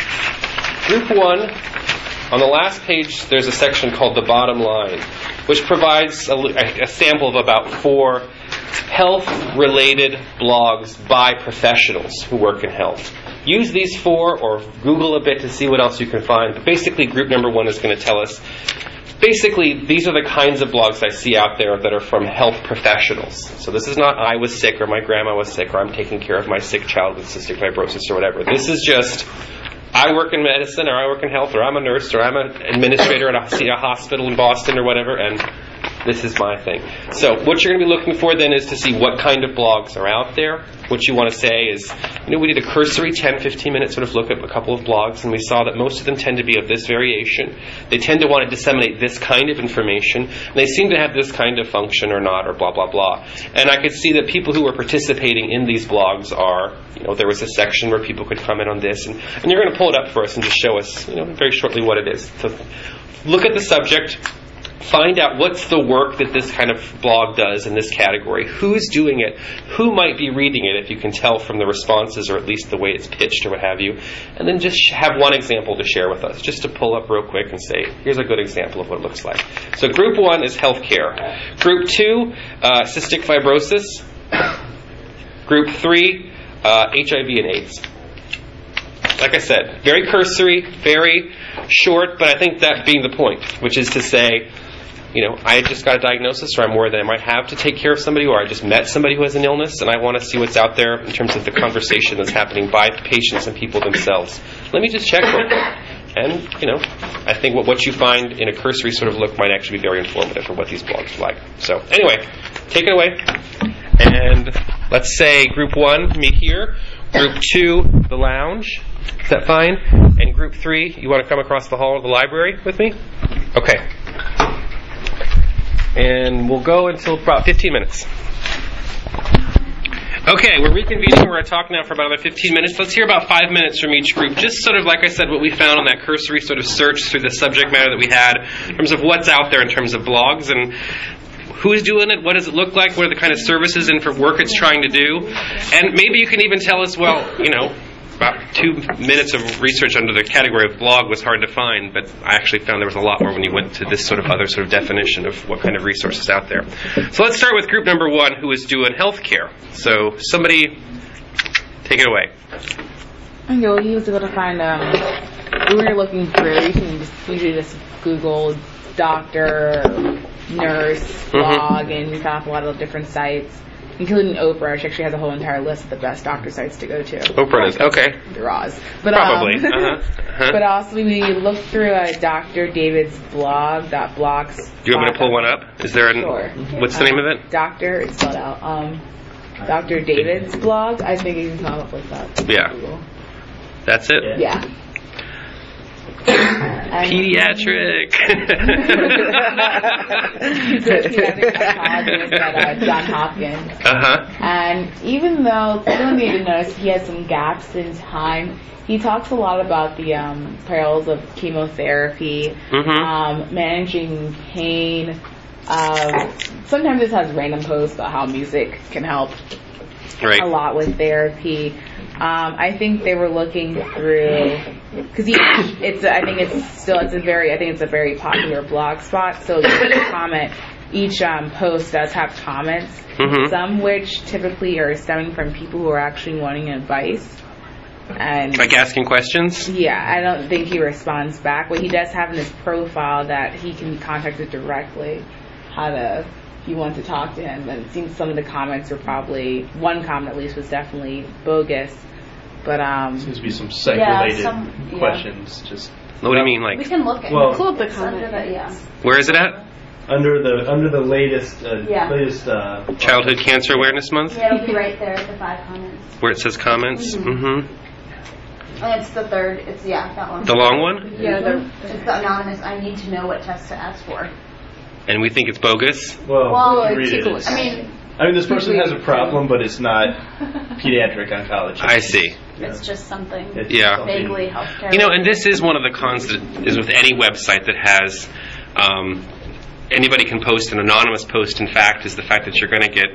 A: Group one, on the last page, there's a section called The Bottom Line, which provides a, a sample of about four health-related blogs by professionals who work in health. Use these four, or Google a bit to see what else you can find. But basically, group number one is going to tell us, basically, these are the kinds of blogs I see out there that are from health professionals. So this is not I was sick, or my grandma was sick, or I'm taking care of my sick child with cystic fibrosis, or whatever. This is just, I work in medicine, or I work in health, or I'm a nurse, or I'm an administrator at a, a hospital in Boston, or whatever, and this is my thing. So what you're going to be looking for then is to see what kind of blogs are out there. What you want to say is, you know, we did a cursory ten, fifteen minute sort of look at a couple of blogs, and we saw that most of them tend to be of this variation. They tend to want to disseminate this kind of information, and they seem to have this kind of function or not, or blah, blah, blah. And I could see that people who were participating in these blogs are, you know, there was a section where people could comment on this, and, and you're going to pull it up for us and just show us, you know, very shortly what it is. So look at the subject. Find out what's the work that this kind of blog does in this category. Who's doing it? Who might be reading it, if you can tell from the responses, or at least the way it's pitched or what have you. And then just have one example to share with us, just to pull up real quick and say, here's a good example of what it looks like. So group one is healthcare. Group two, uh, cystic fibrosis. Group three, uh, H I V and AIDS. Like I said, very cursory, very short, but I think that being the point, which is to say, you know, I just got a diagnosis, or I'm worried that I might have to take care of somebody, or I just met somebody who has an illness, and I want to see what's out there in terms of the conversation that's happening by patients and people themselves. Let me just check real quick. And, you know, I think what, what you find in a cursory sort of look might actually be very informative for what these blogs are like. So, anyway, take it away. And let's say group one, meet here. Group two, the lounge. Is that fine? And group three, you want to come across the hall of the library with me? Okay. And we'll go until about fifteen minutes. Okay, we're reconvening. We're going to talk now for about another fifteen minutes. Let's hear about five minutes from each group. Just sort of, like I said, what we found on that cursory sort of search through the subject matter that we had in terms of what's out there in terms of blogs, and who's doing it, what does it look like, what are the kind of services and for work it's trying to do. And maybe you can even tell us, well, you know, about two minutes of research under the category of blog was hard to find, but I actually found there was a lot more when you went to this sort of other sort of definition of what kind of resources out there. So let's start with group number one, who is doing healthcare. So somebody, take it away.
C: Okay, well, you was able to find, um, we were looking through, you can just usually just Google doctor, nurse, blog, mm-hmm. and we found a lot of different sites, including Oprah. She actually has a whole entire list of the best doctor sites to go to.
A: Oprah is, okay.
C: They're Oz. But,
A: Probably.
C: Um,
A: uh-huh. Uh-huh.
C: But also we looked through uh, Doctor David's blog, that blocks.
A: Do you want me to pull one up? Is there an,
C: Sure.
A: What's the
C: um,
A: name of it?
C: Doctor, it's spelled out. Um, Doctor David's blog. I think you can come up with that.
A: Yeah.
C: Google.
A: That's it?
C: Yeah.
A: Pediatric.
C: He's a pediatric psychologist at uh, Johns Hopkins.
A: Uh-huh.
C: And even though someone need to notice he has some gaps in time, he talks a lot about the um, perils of chemotherapy,
A: mm-hmm.
C: um, managing pain. Um, sometimes this has random posts about how music can help
A: right.
C: a lot with therapy. Um, I think they were looking through because it's. I think it's still. It's a very. I think it's a very popular blog spot. So each comment, each um, post does have comments.
A: Mm-hmm.
C: Some which typically are stemming from people who are actually wanting advice. And
A: Like asking questions?
C: yeah, I don't think he responds back. What he does have in his profile that he can be contacted directly, how to, if you want to talk to him. And it seems some of the comments are probably, one comment at least was definitely bogus. But, um...
K: seems to be some psych-related
F: Yeah, some- yeah.
K: questions. Just
A: What do you mean,
F: We
A: like,
F: can look at
K: Well-
F: it.
G: Pull up the
F: It's under
G: comment.
F: the, yeah.
A: where is it at?
K: under the under the latest uh,
F: Yeah.
K: latest uh,
A: Childhood Cancer Awareness Month?
F: Yeah, it'll be right there at the five comments.
A: Where it says comments?
F: Mhm.
A: Mm-hmm.
F: And it's the third, it's, yeah, that one.
A: The long one?
F: Yeah, the, it's the anonymous, I need to know what test to ask for.
A: And we think it's bogus?
K: Well,
F: Well,
K: you read
F: take
K: it,
F: a look.
K: it's-
F: I mean,
K: I mean, this person has a problem, but it's not pediatric oncology.
A: I see.
F: it's just something
K: It's
A: Yeah.
K: something-
F: vaguely healthcare.
A: You know, and this is one of the cons that is with any website that has, um, anybody can post an anonymous post, in fact, is the fact that you're going to get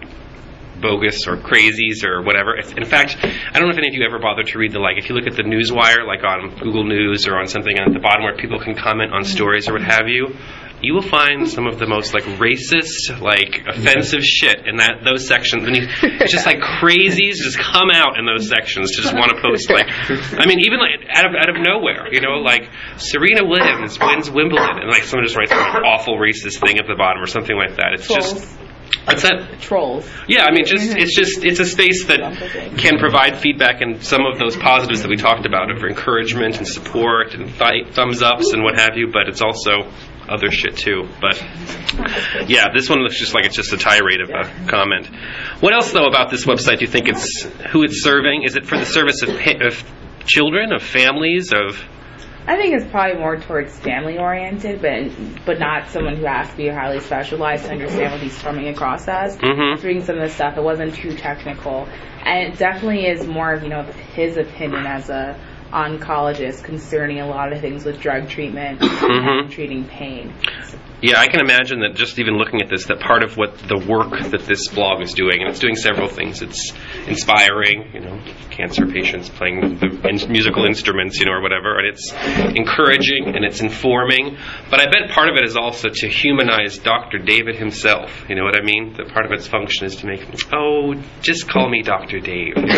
A: bogus or crazies or whatever. If, in fact, I don't know if any of you ever bother to read the, like, if you look at the Newswire, like on Google News or on something at the bottom where people can comment on stories or what have you, you will find some of the most, like, racist, like, offensive shit in that those sections. And you, it's just like crazies just come out in those sections to just want to post, like, I mean, even like out of out of nowhere, you know, like Serena Williams wins Wimbledon, and like someone just writes an like, awful racist thing at the bottom or something like that. It's
C: Trolls.
A: just. What's that?
C: Trolls.
A: Yeah, I mean, just it's just it's a space that can provide feedback and some of those positives that we talked about of encouragement and support and th- thumbs ups and what have you. But it's also other shit too. But yeah, this one looks just like it's just a tirade of a comment. What else though about this website? Do you think it's who it's serving? Is it for the service of pa- of children, of families, of?
C: I think it's probably more towards family oriented, but but not someone who has to be highly specialized to understand what he's coming across as.
A: Mm-hmm.
C: Reading some of the stuff, it wasn't too technical, and it definitely is more of you know his opinion as a oncologist concerning a lot of things with drug treatment
A: Mm-hmm.
C: and treating pain.
A: Yeah, I can imagine that just even looking at this, that part of what the work that this blog is doing, and it's doing several things. It's inspiring, you know, cancer patients playing the in- musical instruments, you know, or whatever, and it's encouraging and it's informing. But I bet part of it is also to humanize Doctor David himself. You know what I mean? That part of its function is to make, oh, just call me Doctor Dave. You know?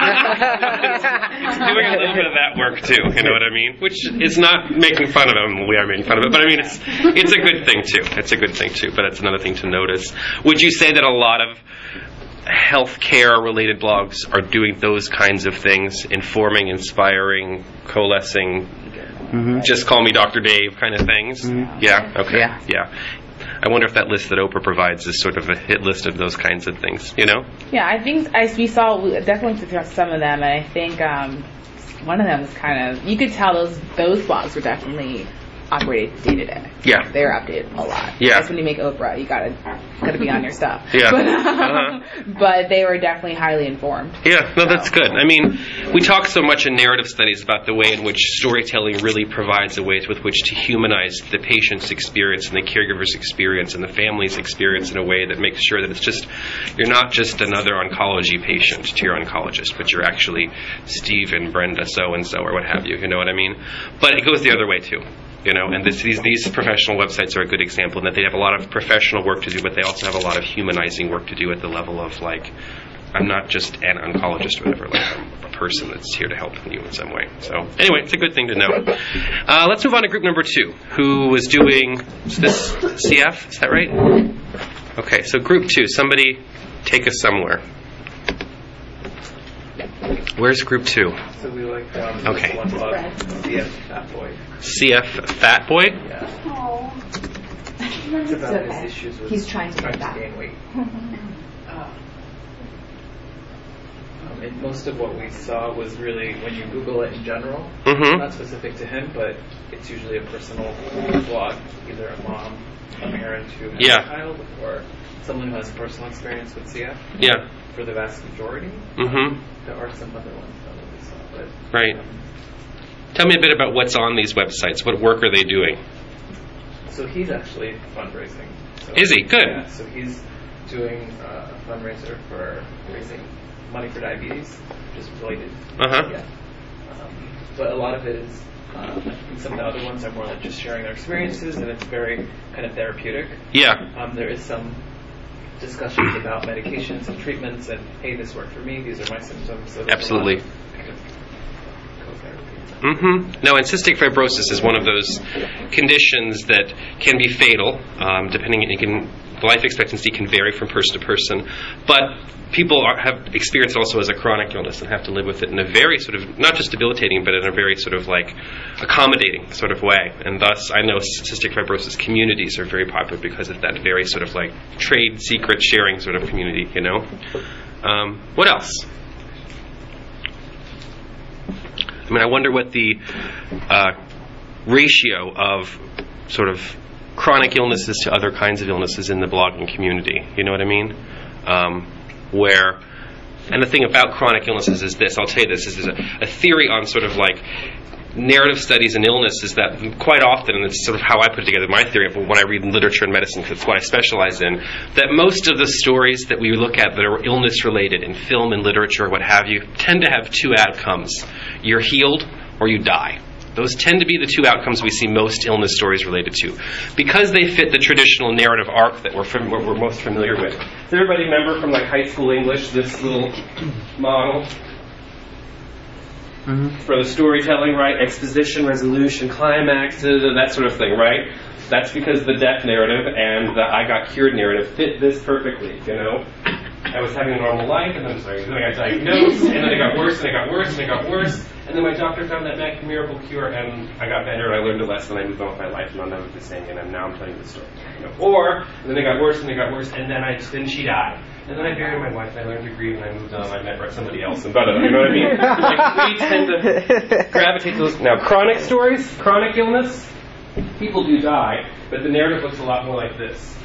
A: It's doing a little bit of that work too. You know what I mean? Which is not making fun of him. We are making fun of it, but I mean, it's it's a good thing too. It's a good thing too, but it's another thing to notice. Would you say that a lot of healthcare related blogs are doing those kinds of things, informing, inspiring, coalescing, mm-hmm. just call me Doctor Dave kind of things? Mm-hmm. Yeah? Okay.
C: Yeah.
A: yeah. I wonder if that list that Oprah provides is sort of a hit list of those kinds of things, you know?
C: Yeah, I think I, we saw, we definitely took some of them, and I think um, one of them was kind of, you could tell those those blogs were definitely operated day to day.
A: Yeah.
C: They're updated a lot.
A: Yeah.
C: That's when you make Oprah, you gotta gotta be on your stuff.
A: Yeah.
C: But,
A: Uh-huh.
C: but they were definitely highly informed.
A: Yeah, no, that's good. I mean, we talk so much in narrative studies about the way in which storytelling really provides a way with which to humanize the patient's experience and the caregiver's experience and the family's experience in a way that makes sure that it's just, you're not just another oncology patient to your oncologist, but you're actually Steve and Brenda so-and-so or what have you, you know what I mean? But it goes the other way too. You know, and this, these these professional websites are a good example in that they have a lot of professional work to do, but they also have a lot of humanizing work to do at the level of, like, I'm not just an oncologist or whatever, like I'm a person that's here to help you in some way. So anyway, it's a good thing to know. Uh, let's move on to group number two, who was doing, is this C F? Is that right? Okay, so group two, somebody take us somewhere. Where's group two?
J: So we like um,
A: Okay.
J: one blog, C F Fat Boy.
A: C F Fat Boy?
J: Yeah.
F: Oh.
J: It's about
G: okay.
J: his issues with
G: He's trying to
J: trying
G: get back.
J: to gain weight. um, and most of what we saw was really when you Google it in general,
A: Mm-hmm.
J: not specific to him, but it's usually a personal blog, either a mom, a parent who has
A: Yeah.
J: a child, or someone who has personal experience with C F.
A: Yeah.
J: For the vast majority.
A: Mm-hmm.
J: There are some other ones that we saw, but
A: Right. Tell me a bit about what's on these websites. What work are they doing?
J: so he's actually fundraising. So,
A: Is he? Good.
J: Yeah, so he's doing uh, a fundraiser for raising money for diabetes, which is related.
A: Uh-huh.
J: Yeah. Um, but a lot of it is, uh, I think some of the other ones are more like just sharing their experiences, and it's very kind of therapeutic.
A: Yeah.
J: Um, there is some discussions about medications and treatments, and hey, this worked for me. These are my symptoms. So there's a lot
A: Absolutely.
J: of kind of
H: chemotherapy.
A: Mm-hmm. No, and cystic fibrosis is one of those conditions that can be fatal, um, depending, it can, life expectancy can vary from person to person, but people are, have experienced it also as a chronic illness and have to live with it in a very sort of, not just debilitating, but in a very sort of like accommodating sort of way. And thus, I know cystic fibrosis communities are very popular because of that very sort of like trade secret sharing sort of community, you know. Um, what else? I mean, I wonder what the uh, ratio of sort of chronic illnesses to other kinds of illnesses in the blogging community. You know what I mean? Um, where, and the thing about chronic illnesses is this, I'll tell you this, is there's a, a theory on sort of like narrative studies and illness is that quite often, and it's sort of how I put together my theory when I read literature and medicine, because it's what I specialize in, that most of the stories that we look at that are illness related in film and literature, what have you, tend to have two outcomes. You're healed or you die. Those tend to be the two outcomes we see most illness stories related to, because they fit the traditional narrative arc that we're, fam- we're most familiar with. Does everybody remember from like high school English this little model? Mm-hmm. For the storytelling, right? Exposition, resolution, climax, that sort of thing, right? That's because the death narrative and the I got cured narrative fit this perfectly, you know? I was having a normal life, and then, sorry, then I got diagnosed, and then it got worse, and it got worse, and it got worse, and then my doctor found that magic miracle cure, and I got better, and I learned a lesson, and I moved on with my life, and I'll never be the same again, and now I'm telling you the story. You know? Or, and then it got worse, and it got worse, and then I then she died. And then I buried my wife, and I learned to grieve, and I moved on, and I met somebody else, and blah, blah, blah, you know what I mean? Like, we tend to gravitate to those. Now, chronic stories, chronic illness, people do die, but the narrative looks a lot more like this.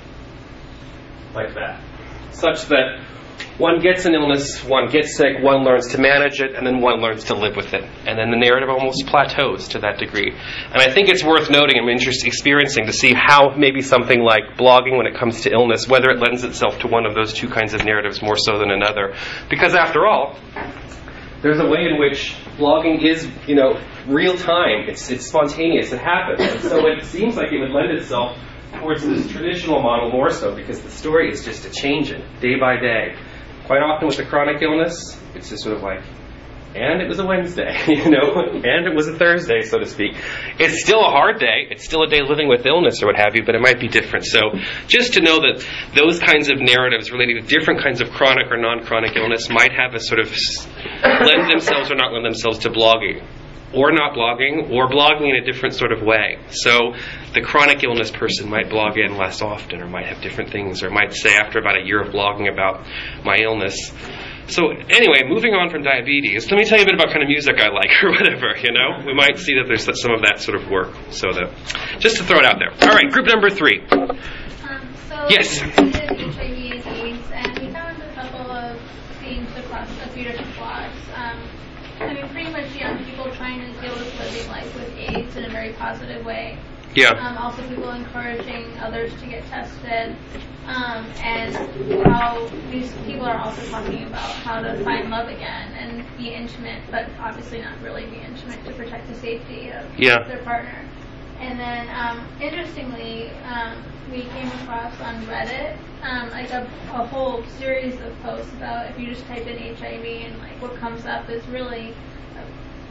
A: Like that. Such that one gets an illness, one gets sick, one learns to manage it, and then one learns to live with it. And then the narrative almost plateaus to that degree. And I think it's worth noting, I'm interested experiencing to see how maybe something like blogging when it comes to illness, whether it lends itself to one of those two kinds of narratives more so than another. Because after all, there's a way in which blogging is, you know, real time. It's, it's spontaneous. It happens. And so it seems like it would lend itself towards this traditional model more so, because the story is just a changing day by day. Quite often with a chronic illness, it's just sort of like, and it was a Wednesday, you know, and it was a Thursday, so to speak. It's still a hard day. It's still a day living with illness or what have you, but it might be different. So just to know that those kinds of narratives relating to different kinds of chronic or non-chronic illness might have a sort of lend themselves or not lend themselves to blogging, or not blogging, or blogging in a different sort of way. So the chronic illness person might blog in less often, or might have different things, or might say after about a year of blogging about my illness. So anyway, moving on from diabetes, let me tell you a bit about kind of music I like, or whatever, you know? We might see that there's some of that sort of work. So that, just to throw it out there. All right, group number three.
M: Um, so
A: yes.
M: We did H I V and AIDS, and we found a couple of themes across a few different blogs. Um, I mean, pretty much young people trying to deal with living life with AIDS in a very positive way.
A: Yeah.
M: Um, also people encouraging others to get tested. Um, and how these people are also talking about how to find love again and be intimate, but obviously not really be intimate to protect the safety of
A: yeah.
M: their partner. And then, um, interestingly, um, we came across on Reddit um, like a, a whole series of posts about if you just type in H I V and like what comes up is really uh,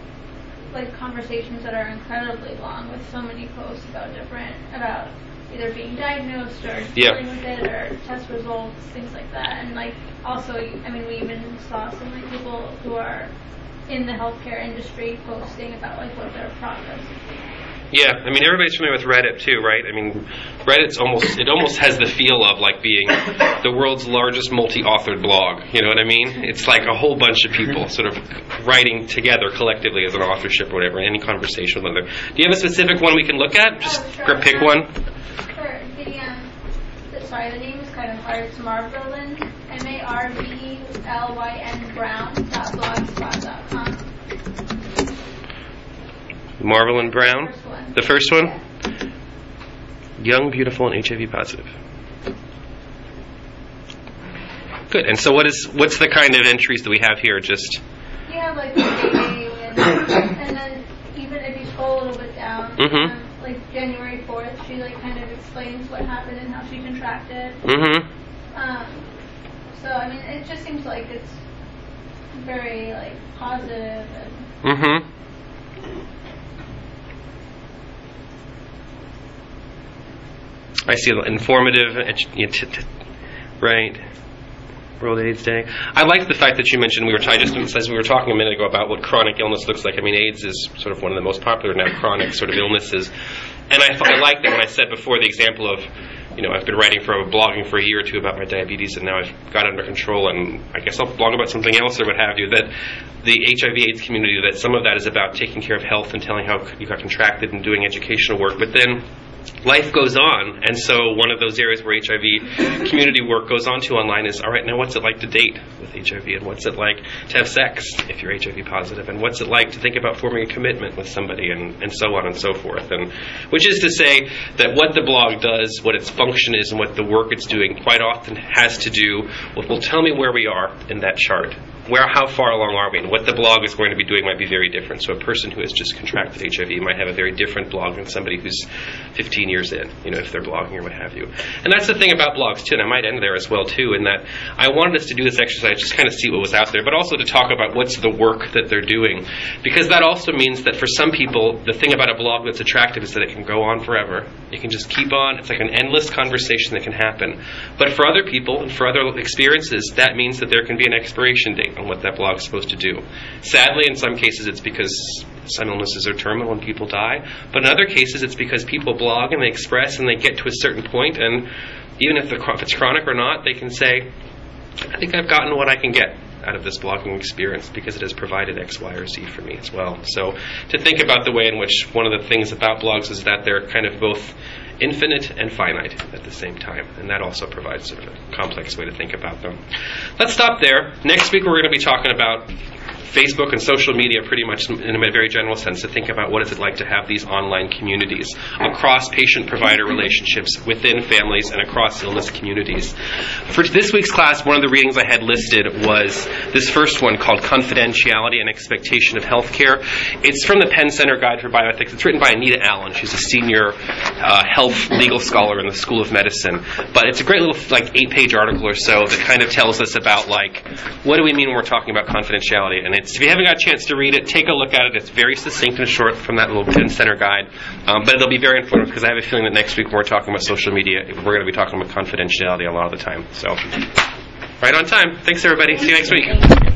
M: like conversations that are incredibly long with so many posts about different about either being diagnosed or
A: yeah.
M: dealing with it or test results, things like that. And like also, I mean, we even saw some like people who are in the healthcare industry posting about like what their progress is being.
A: Yeah, I mean, everybody's familiar with Reddit too, right? I mean, Reddit's almost, it almost has the feel of like being the world's largest multi-authored blog, you know what I mean? It's like a whole bunch of people sort of writing together collectively as an authorship or whatever, any conversation with them. Do you have a specific one we can look at? Just
M: oh, sure.
A: pick one.
M: Sure. The, um, the, sorry, the name is kind of hard. It's Marvelyn, M A R V E L Y N Brown dot blogspot dot com.
A: Marvelyn Brown,
M: the first one.
A: the first one, young, beautiful, and H I V positive. Good. And so, what is what's the kind of entries that we have here? Just
M: you have like the day and, and then even if you scroll a little bit down,
A: mm-hmm.
M: um, like January fourth, she like kind of explains what happened and how she contracted.
A: Mm-hmm.
M: Um, so I mean, it just seems like it's very like positive and
A: Mm-hmm. I see informative, right? World AIDS Day. I like the fact that you mentioned we were I just as we were talking a minute ago about what chronic illness looks like. I mean, AIDS is sort of one of the most popular now chronic sort of illnesses, and I, I like that when I said before the example of, you know, I've been writing for blogging for a year or two about my diabetes, and now I've got it under control, and I guess I'll blog about something else or what have you. That the H I V AIDS community, that some of that is about taking care of health and telling how you got contracted and doing educational work, but then life goes on, and so one of those areas where H I V community work goes on to online is, all right, now what's it like to date with H I V, and what's it like to have sex if you're H I V positive, and what's it like to think about forming a commitment with somebody, and, and so on and so forth. And which is to say that what the blog does, what its function is, and what the work it's doing quite often has to do with, well, tell me where we are in that chart. Where, how far along are we? And what the blog is going to be doing might be very different. So a person who has just contracted H I V might have a very different blog than somebody who's fifteen years in, you know, if they're blogging or what have you. And that's the thing about blogs, too, and I might end there as well, too, in that I wanted us to do this exercise, just kind of see what was out there, but also to talk about what's the work that they're doing. Because that also means that for some people, the thing about a blog that's attractive is that it can go on forever. It can just keep on. It's like an endless conversation that can happen. But for other people and for other experiences, that means that there can be an expiration date on what that blog is supposed to do. Sadly, in some cases, it's because some illnesses are terminal and people die. But in other cases, it's because people blog and they express and they get to a certain point, and even if, if it's chronic or not, they can say, I think I've gotten what I can get out of this blogging experience because it has provided X, Y, or Z for me as well. So to think about the way in which one of the things about blogs is that they're kind of both infinite and finite at the same time, and that also provides sort of a complex way to think about them. Let's stop there. Next week we're going to be talking about Facebook and social media pretty much in a very general sense, to think about what is it like to have these online communities across patient-provider relationships, within families, and across illness communities. For this week's class, one of the readings I had listed was this first one called Confidentiality and Expectation of Healthcare. It's from the Penn Center Guide for Bioethics. It's written by Anita Allen. She's a senior uh, health legal scholar in the School of Medicine. But it's a great little like eight-page article or so that kind of tells us about like what do we mean when we're talking about confidentiality. And it's, if you haven't got a chance to read it, take a look at it. It's very succinct and short from that little Penn Center Guide. Um, but it'll be very informative because I have a feeling that next week when we're talking about social media, we're going to be talking about confidentiality a lot of the time. So, right on time. Thanks, everybody. See you next week.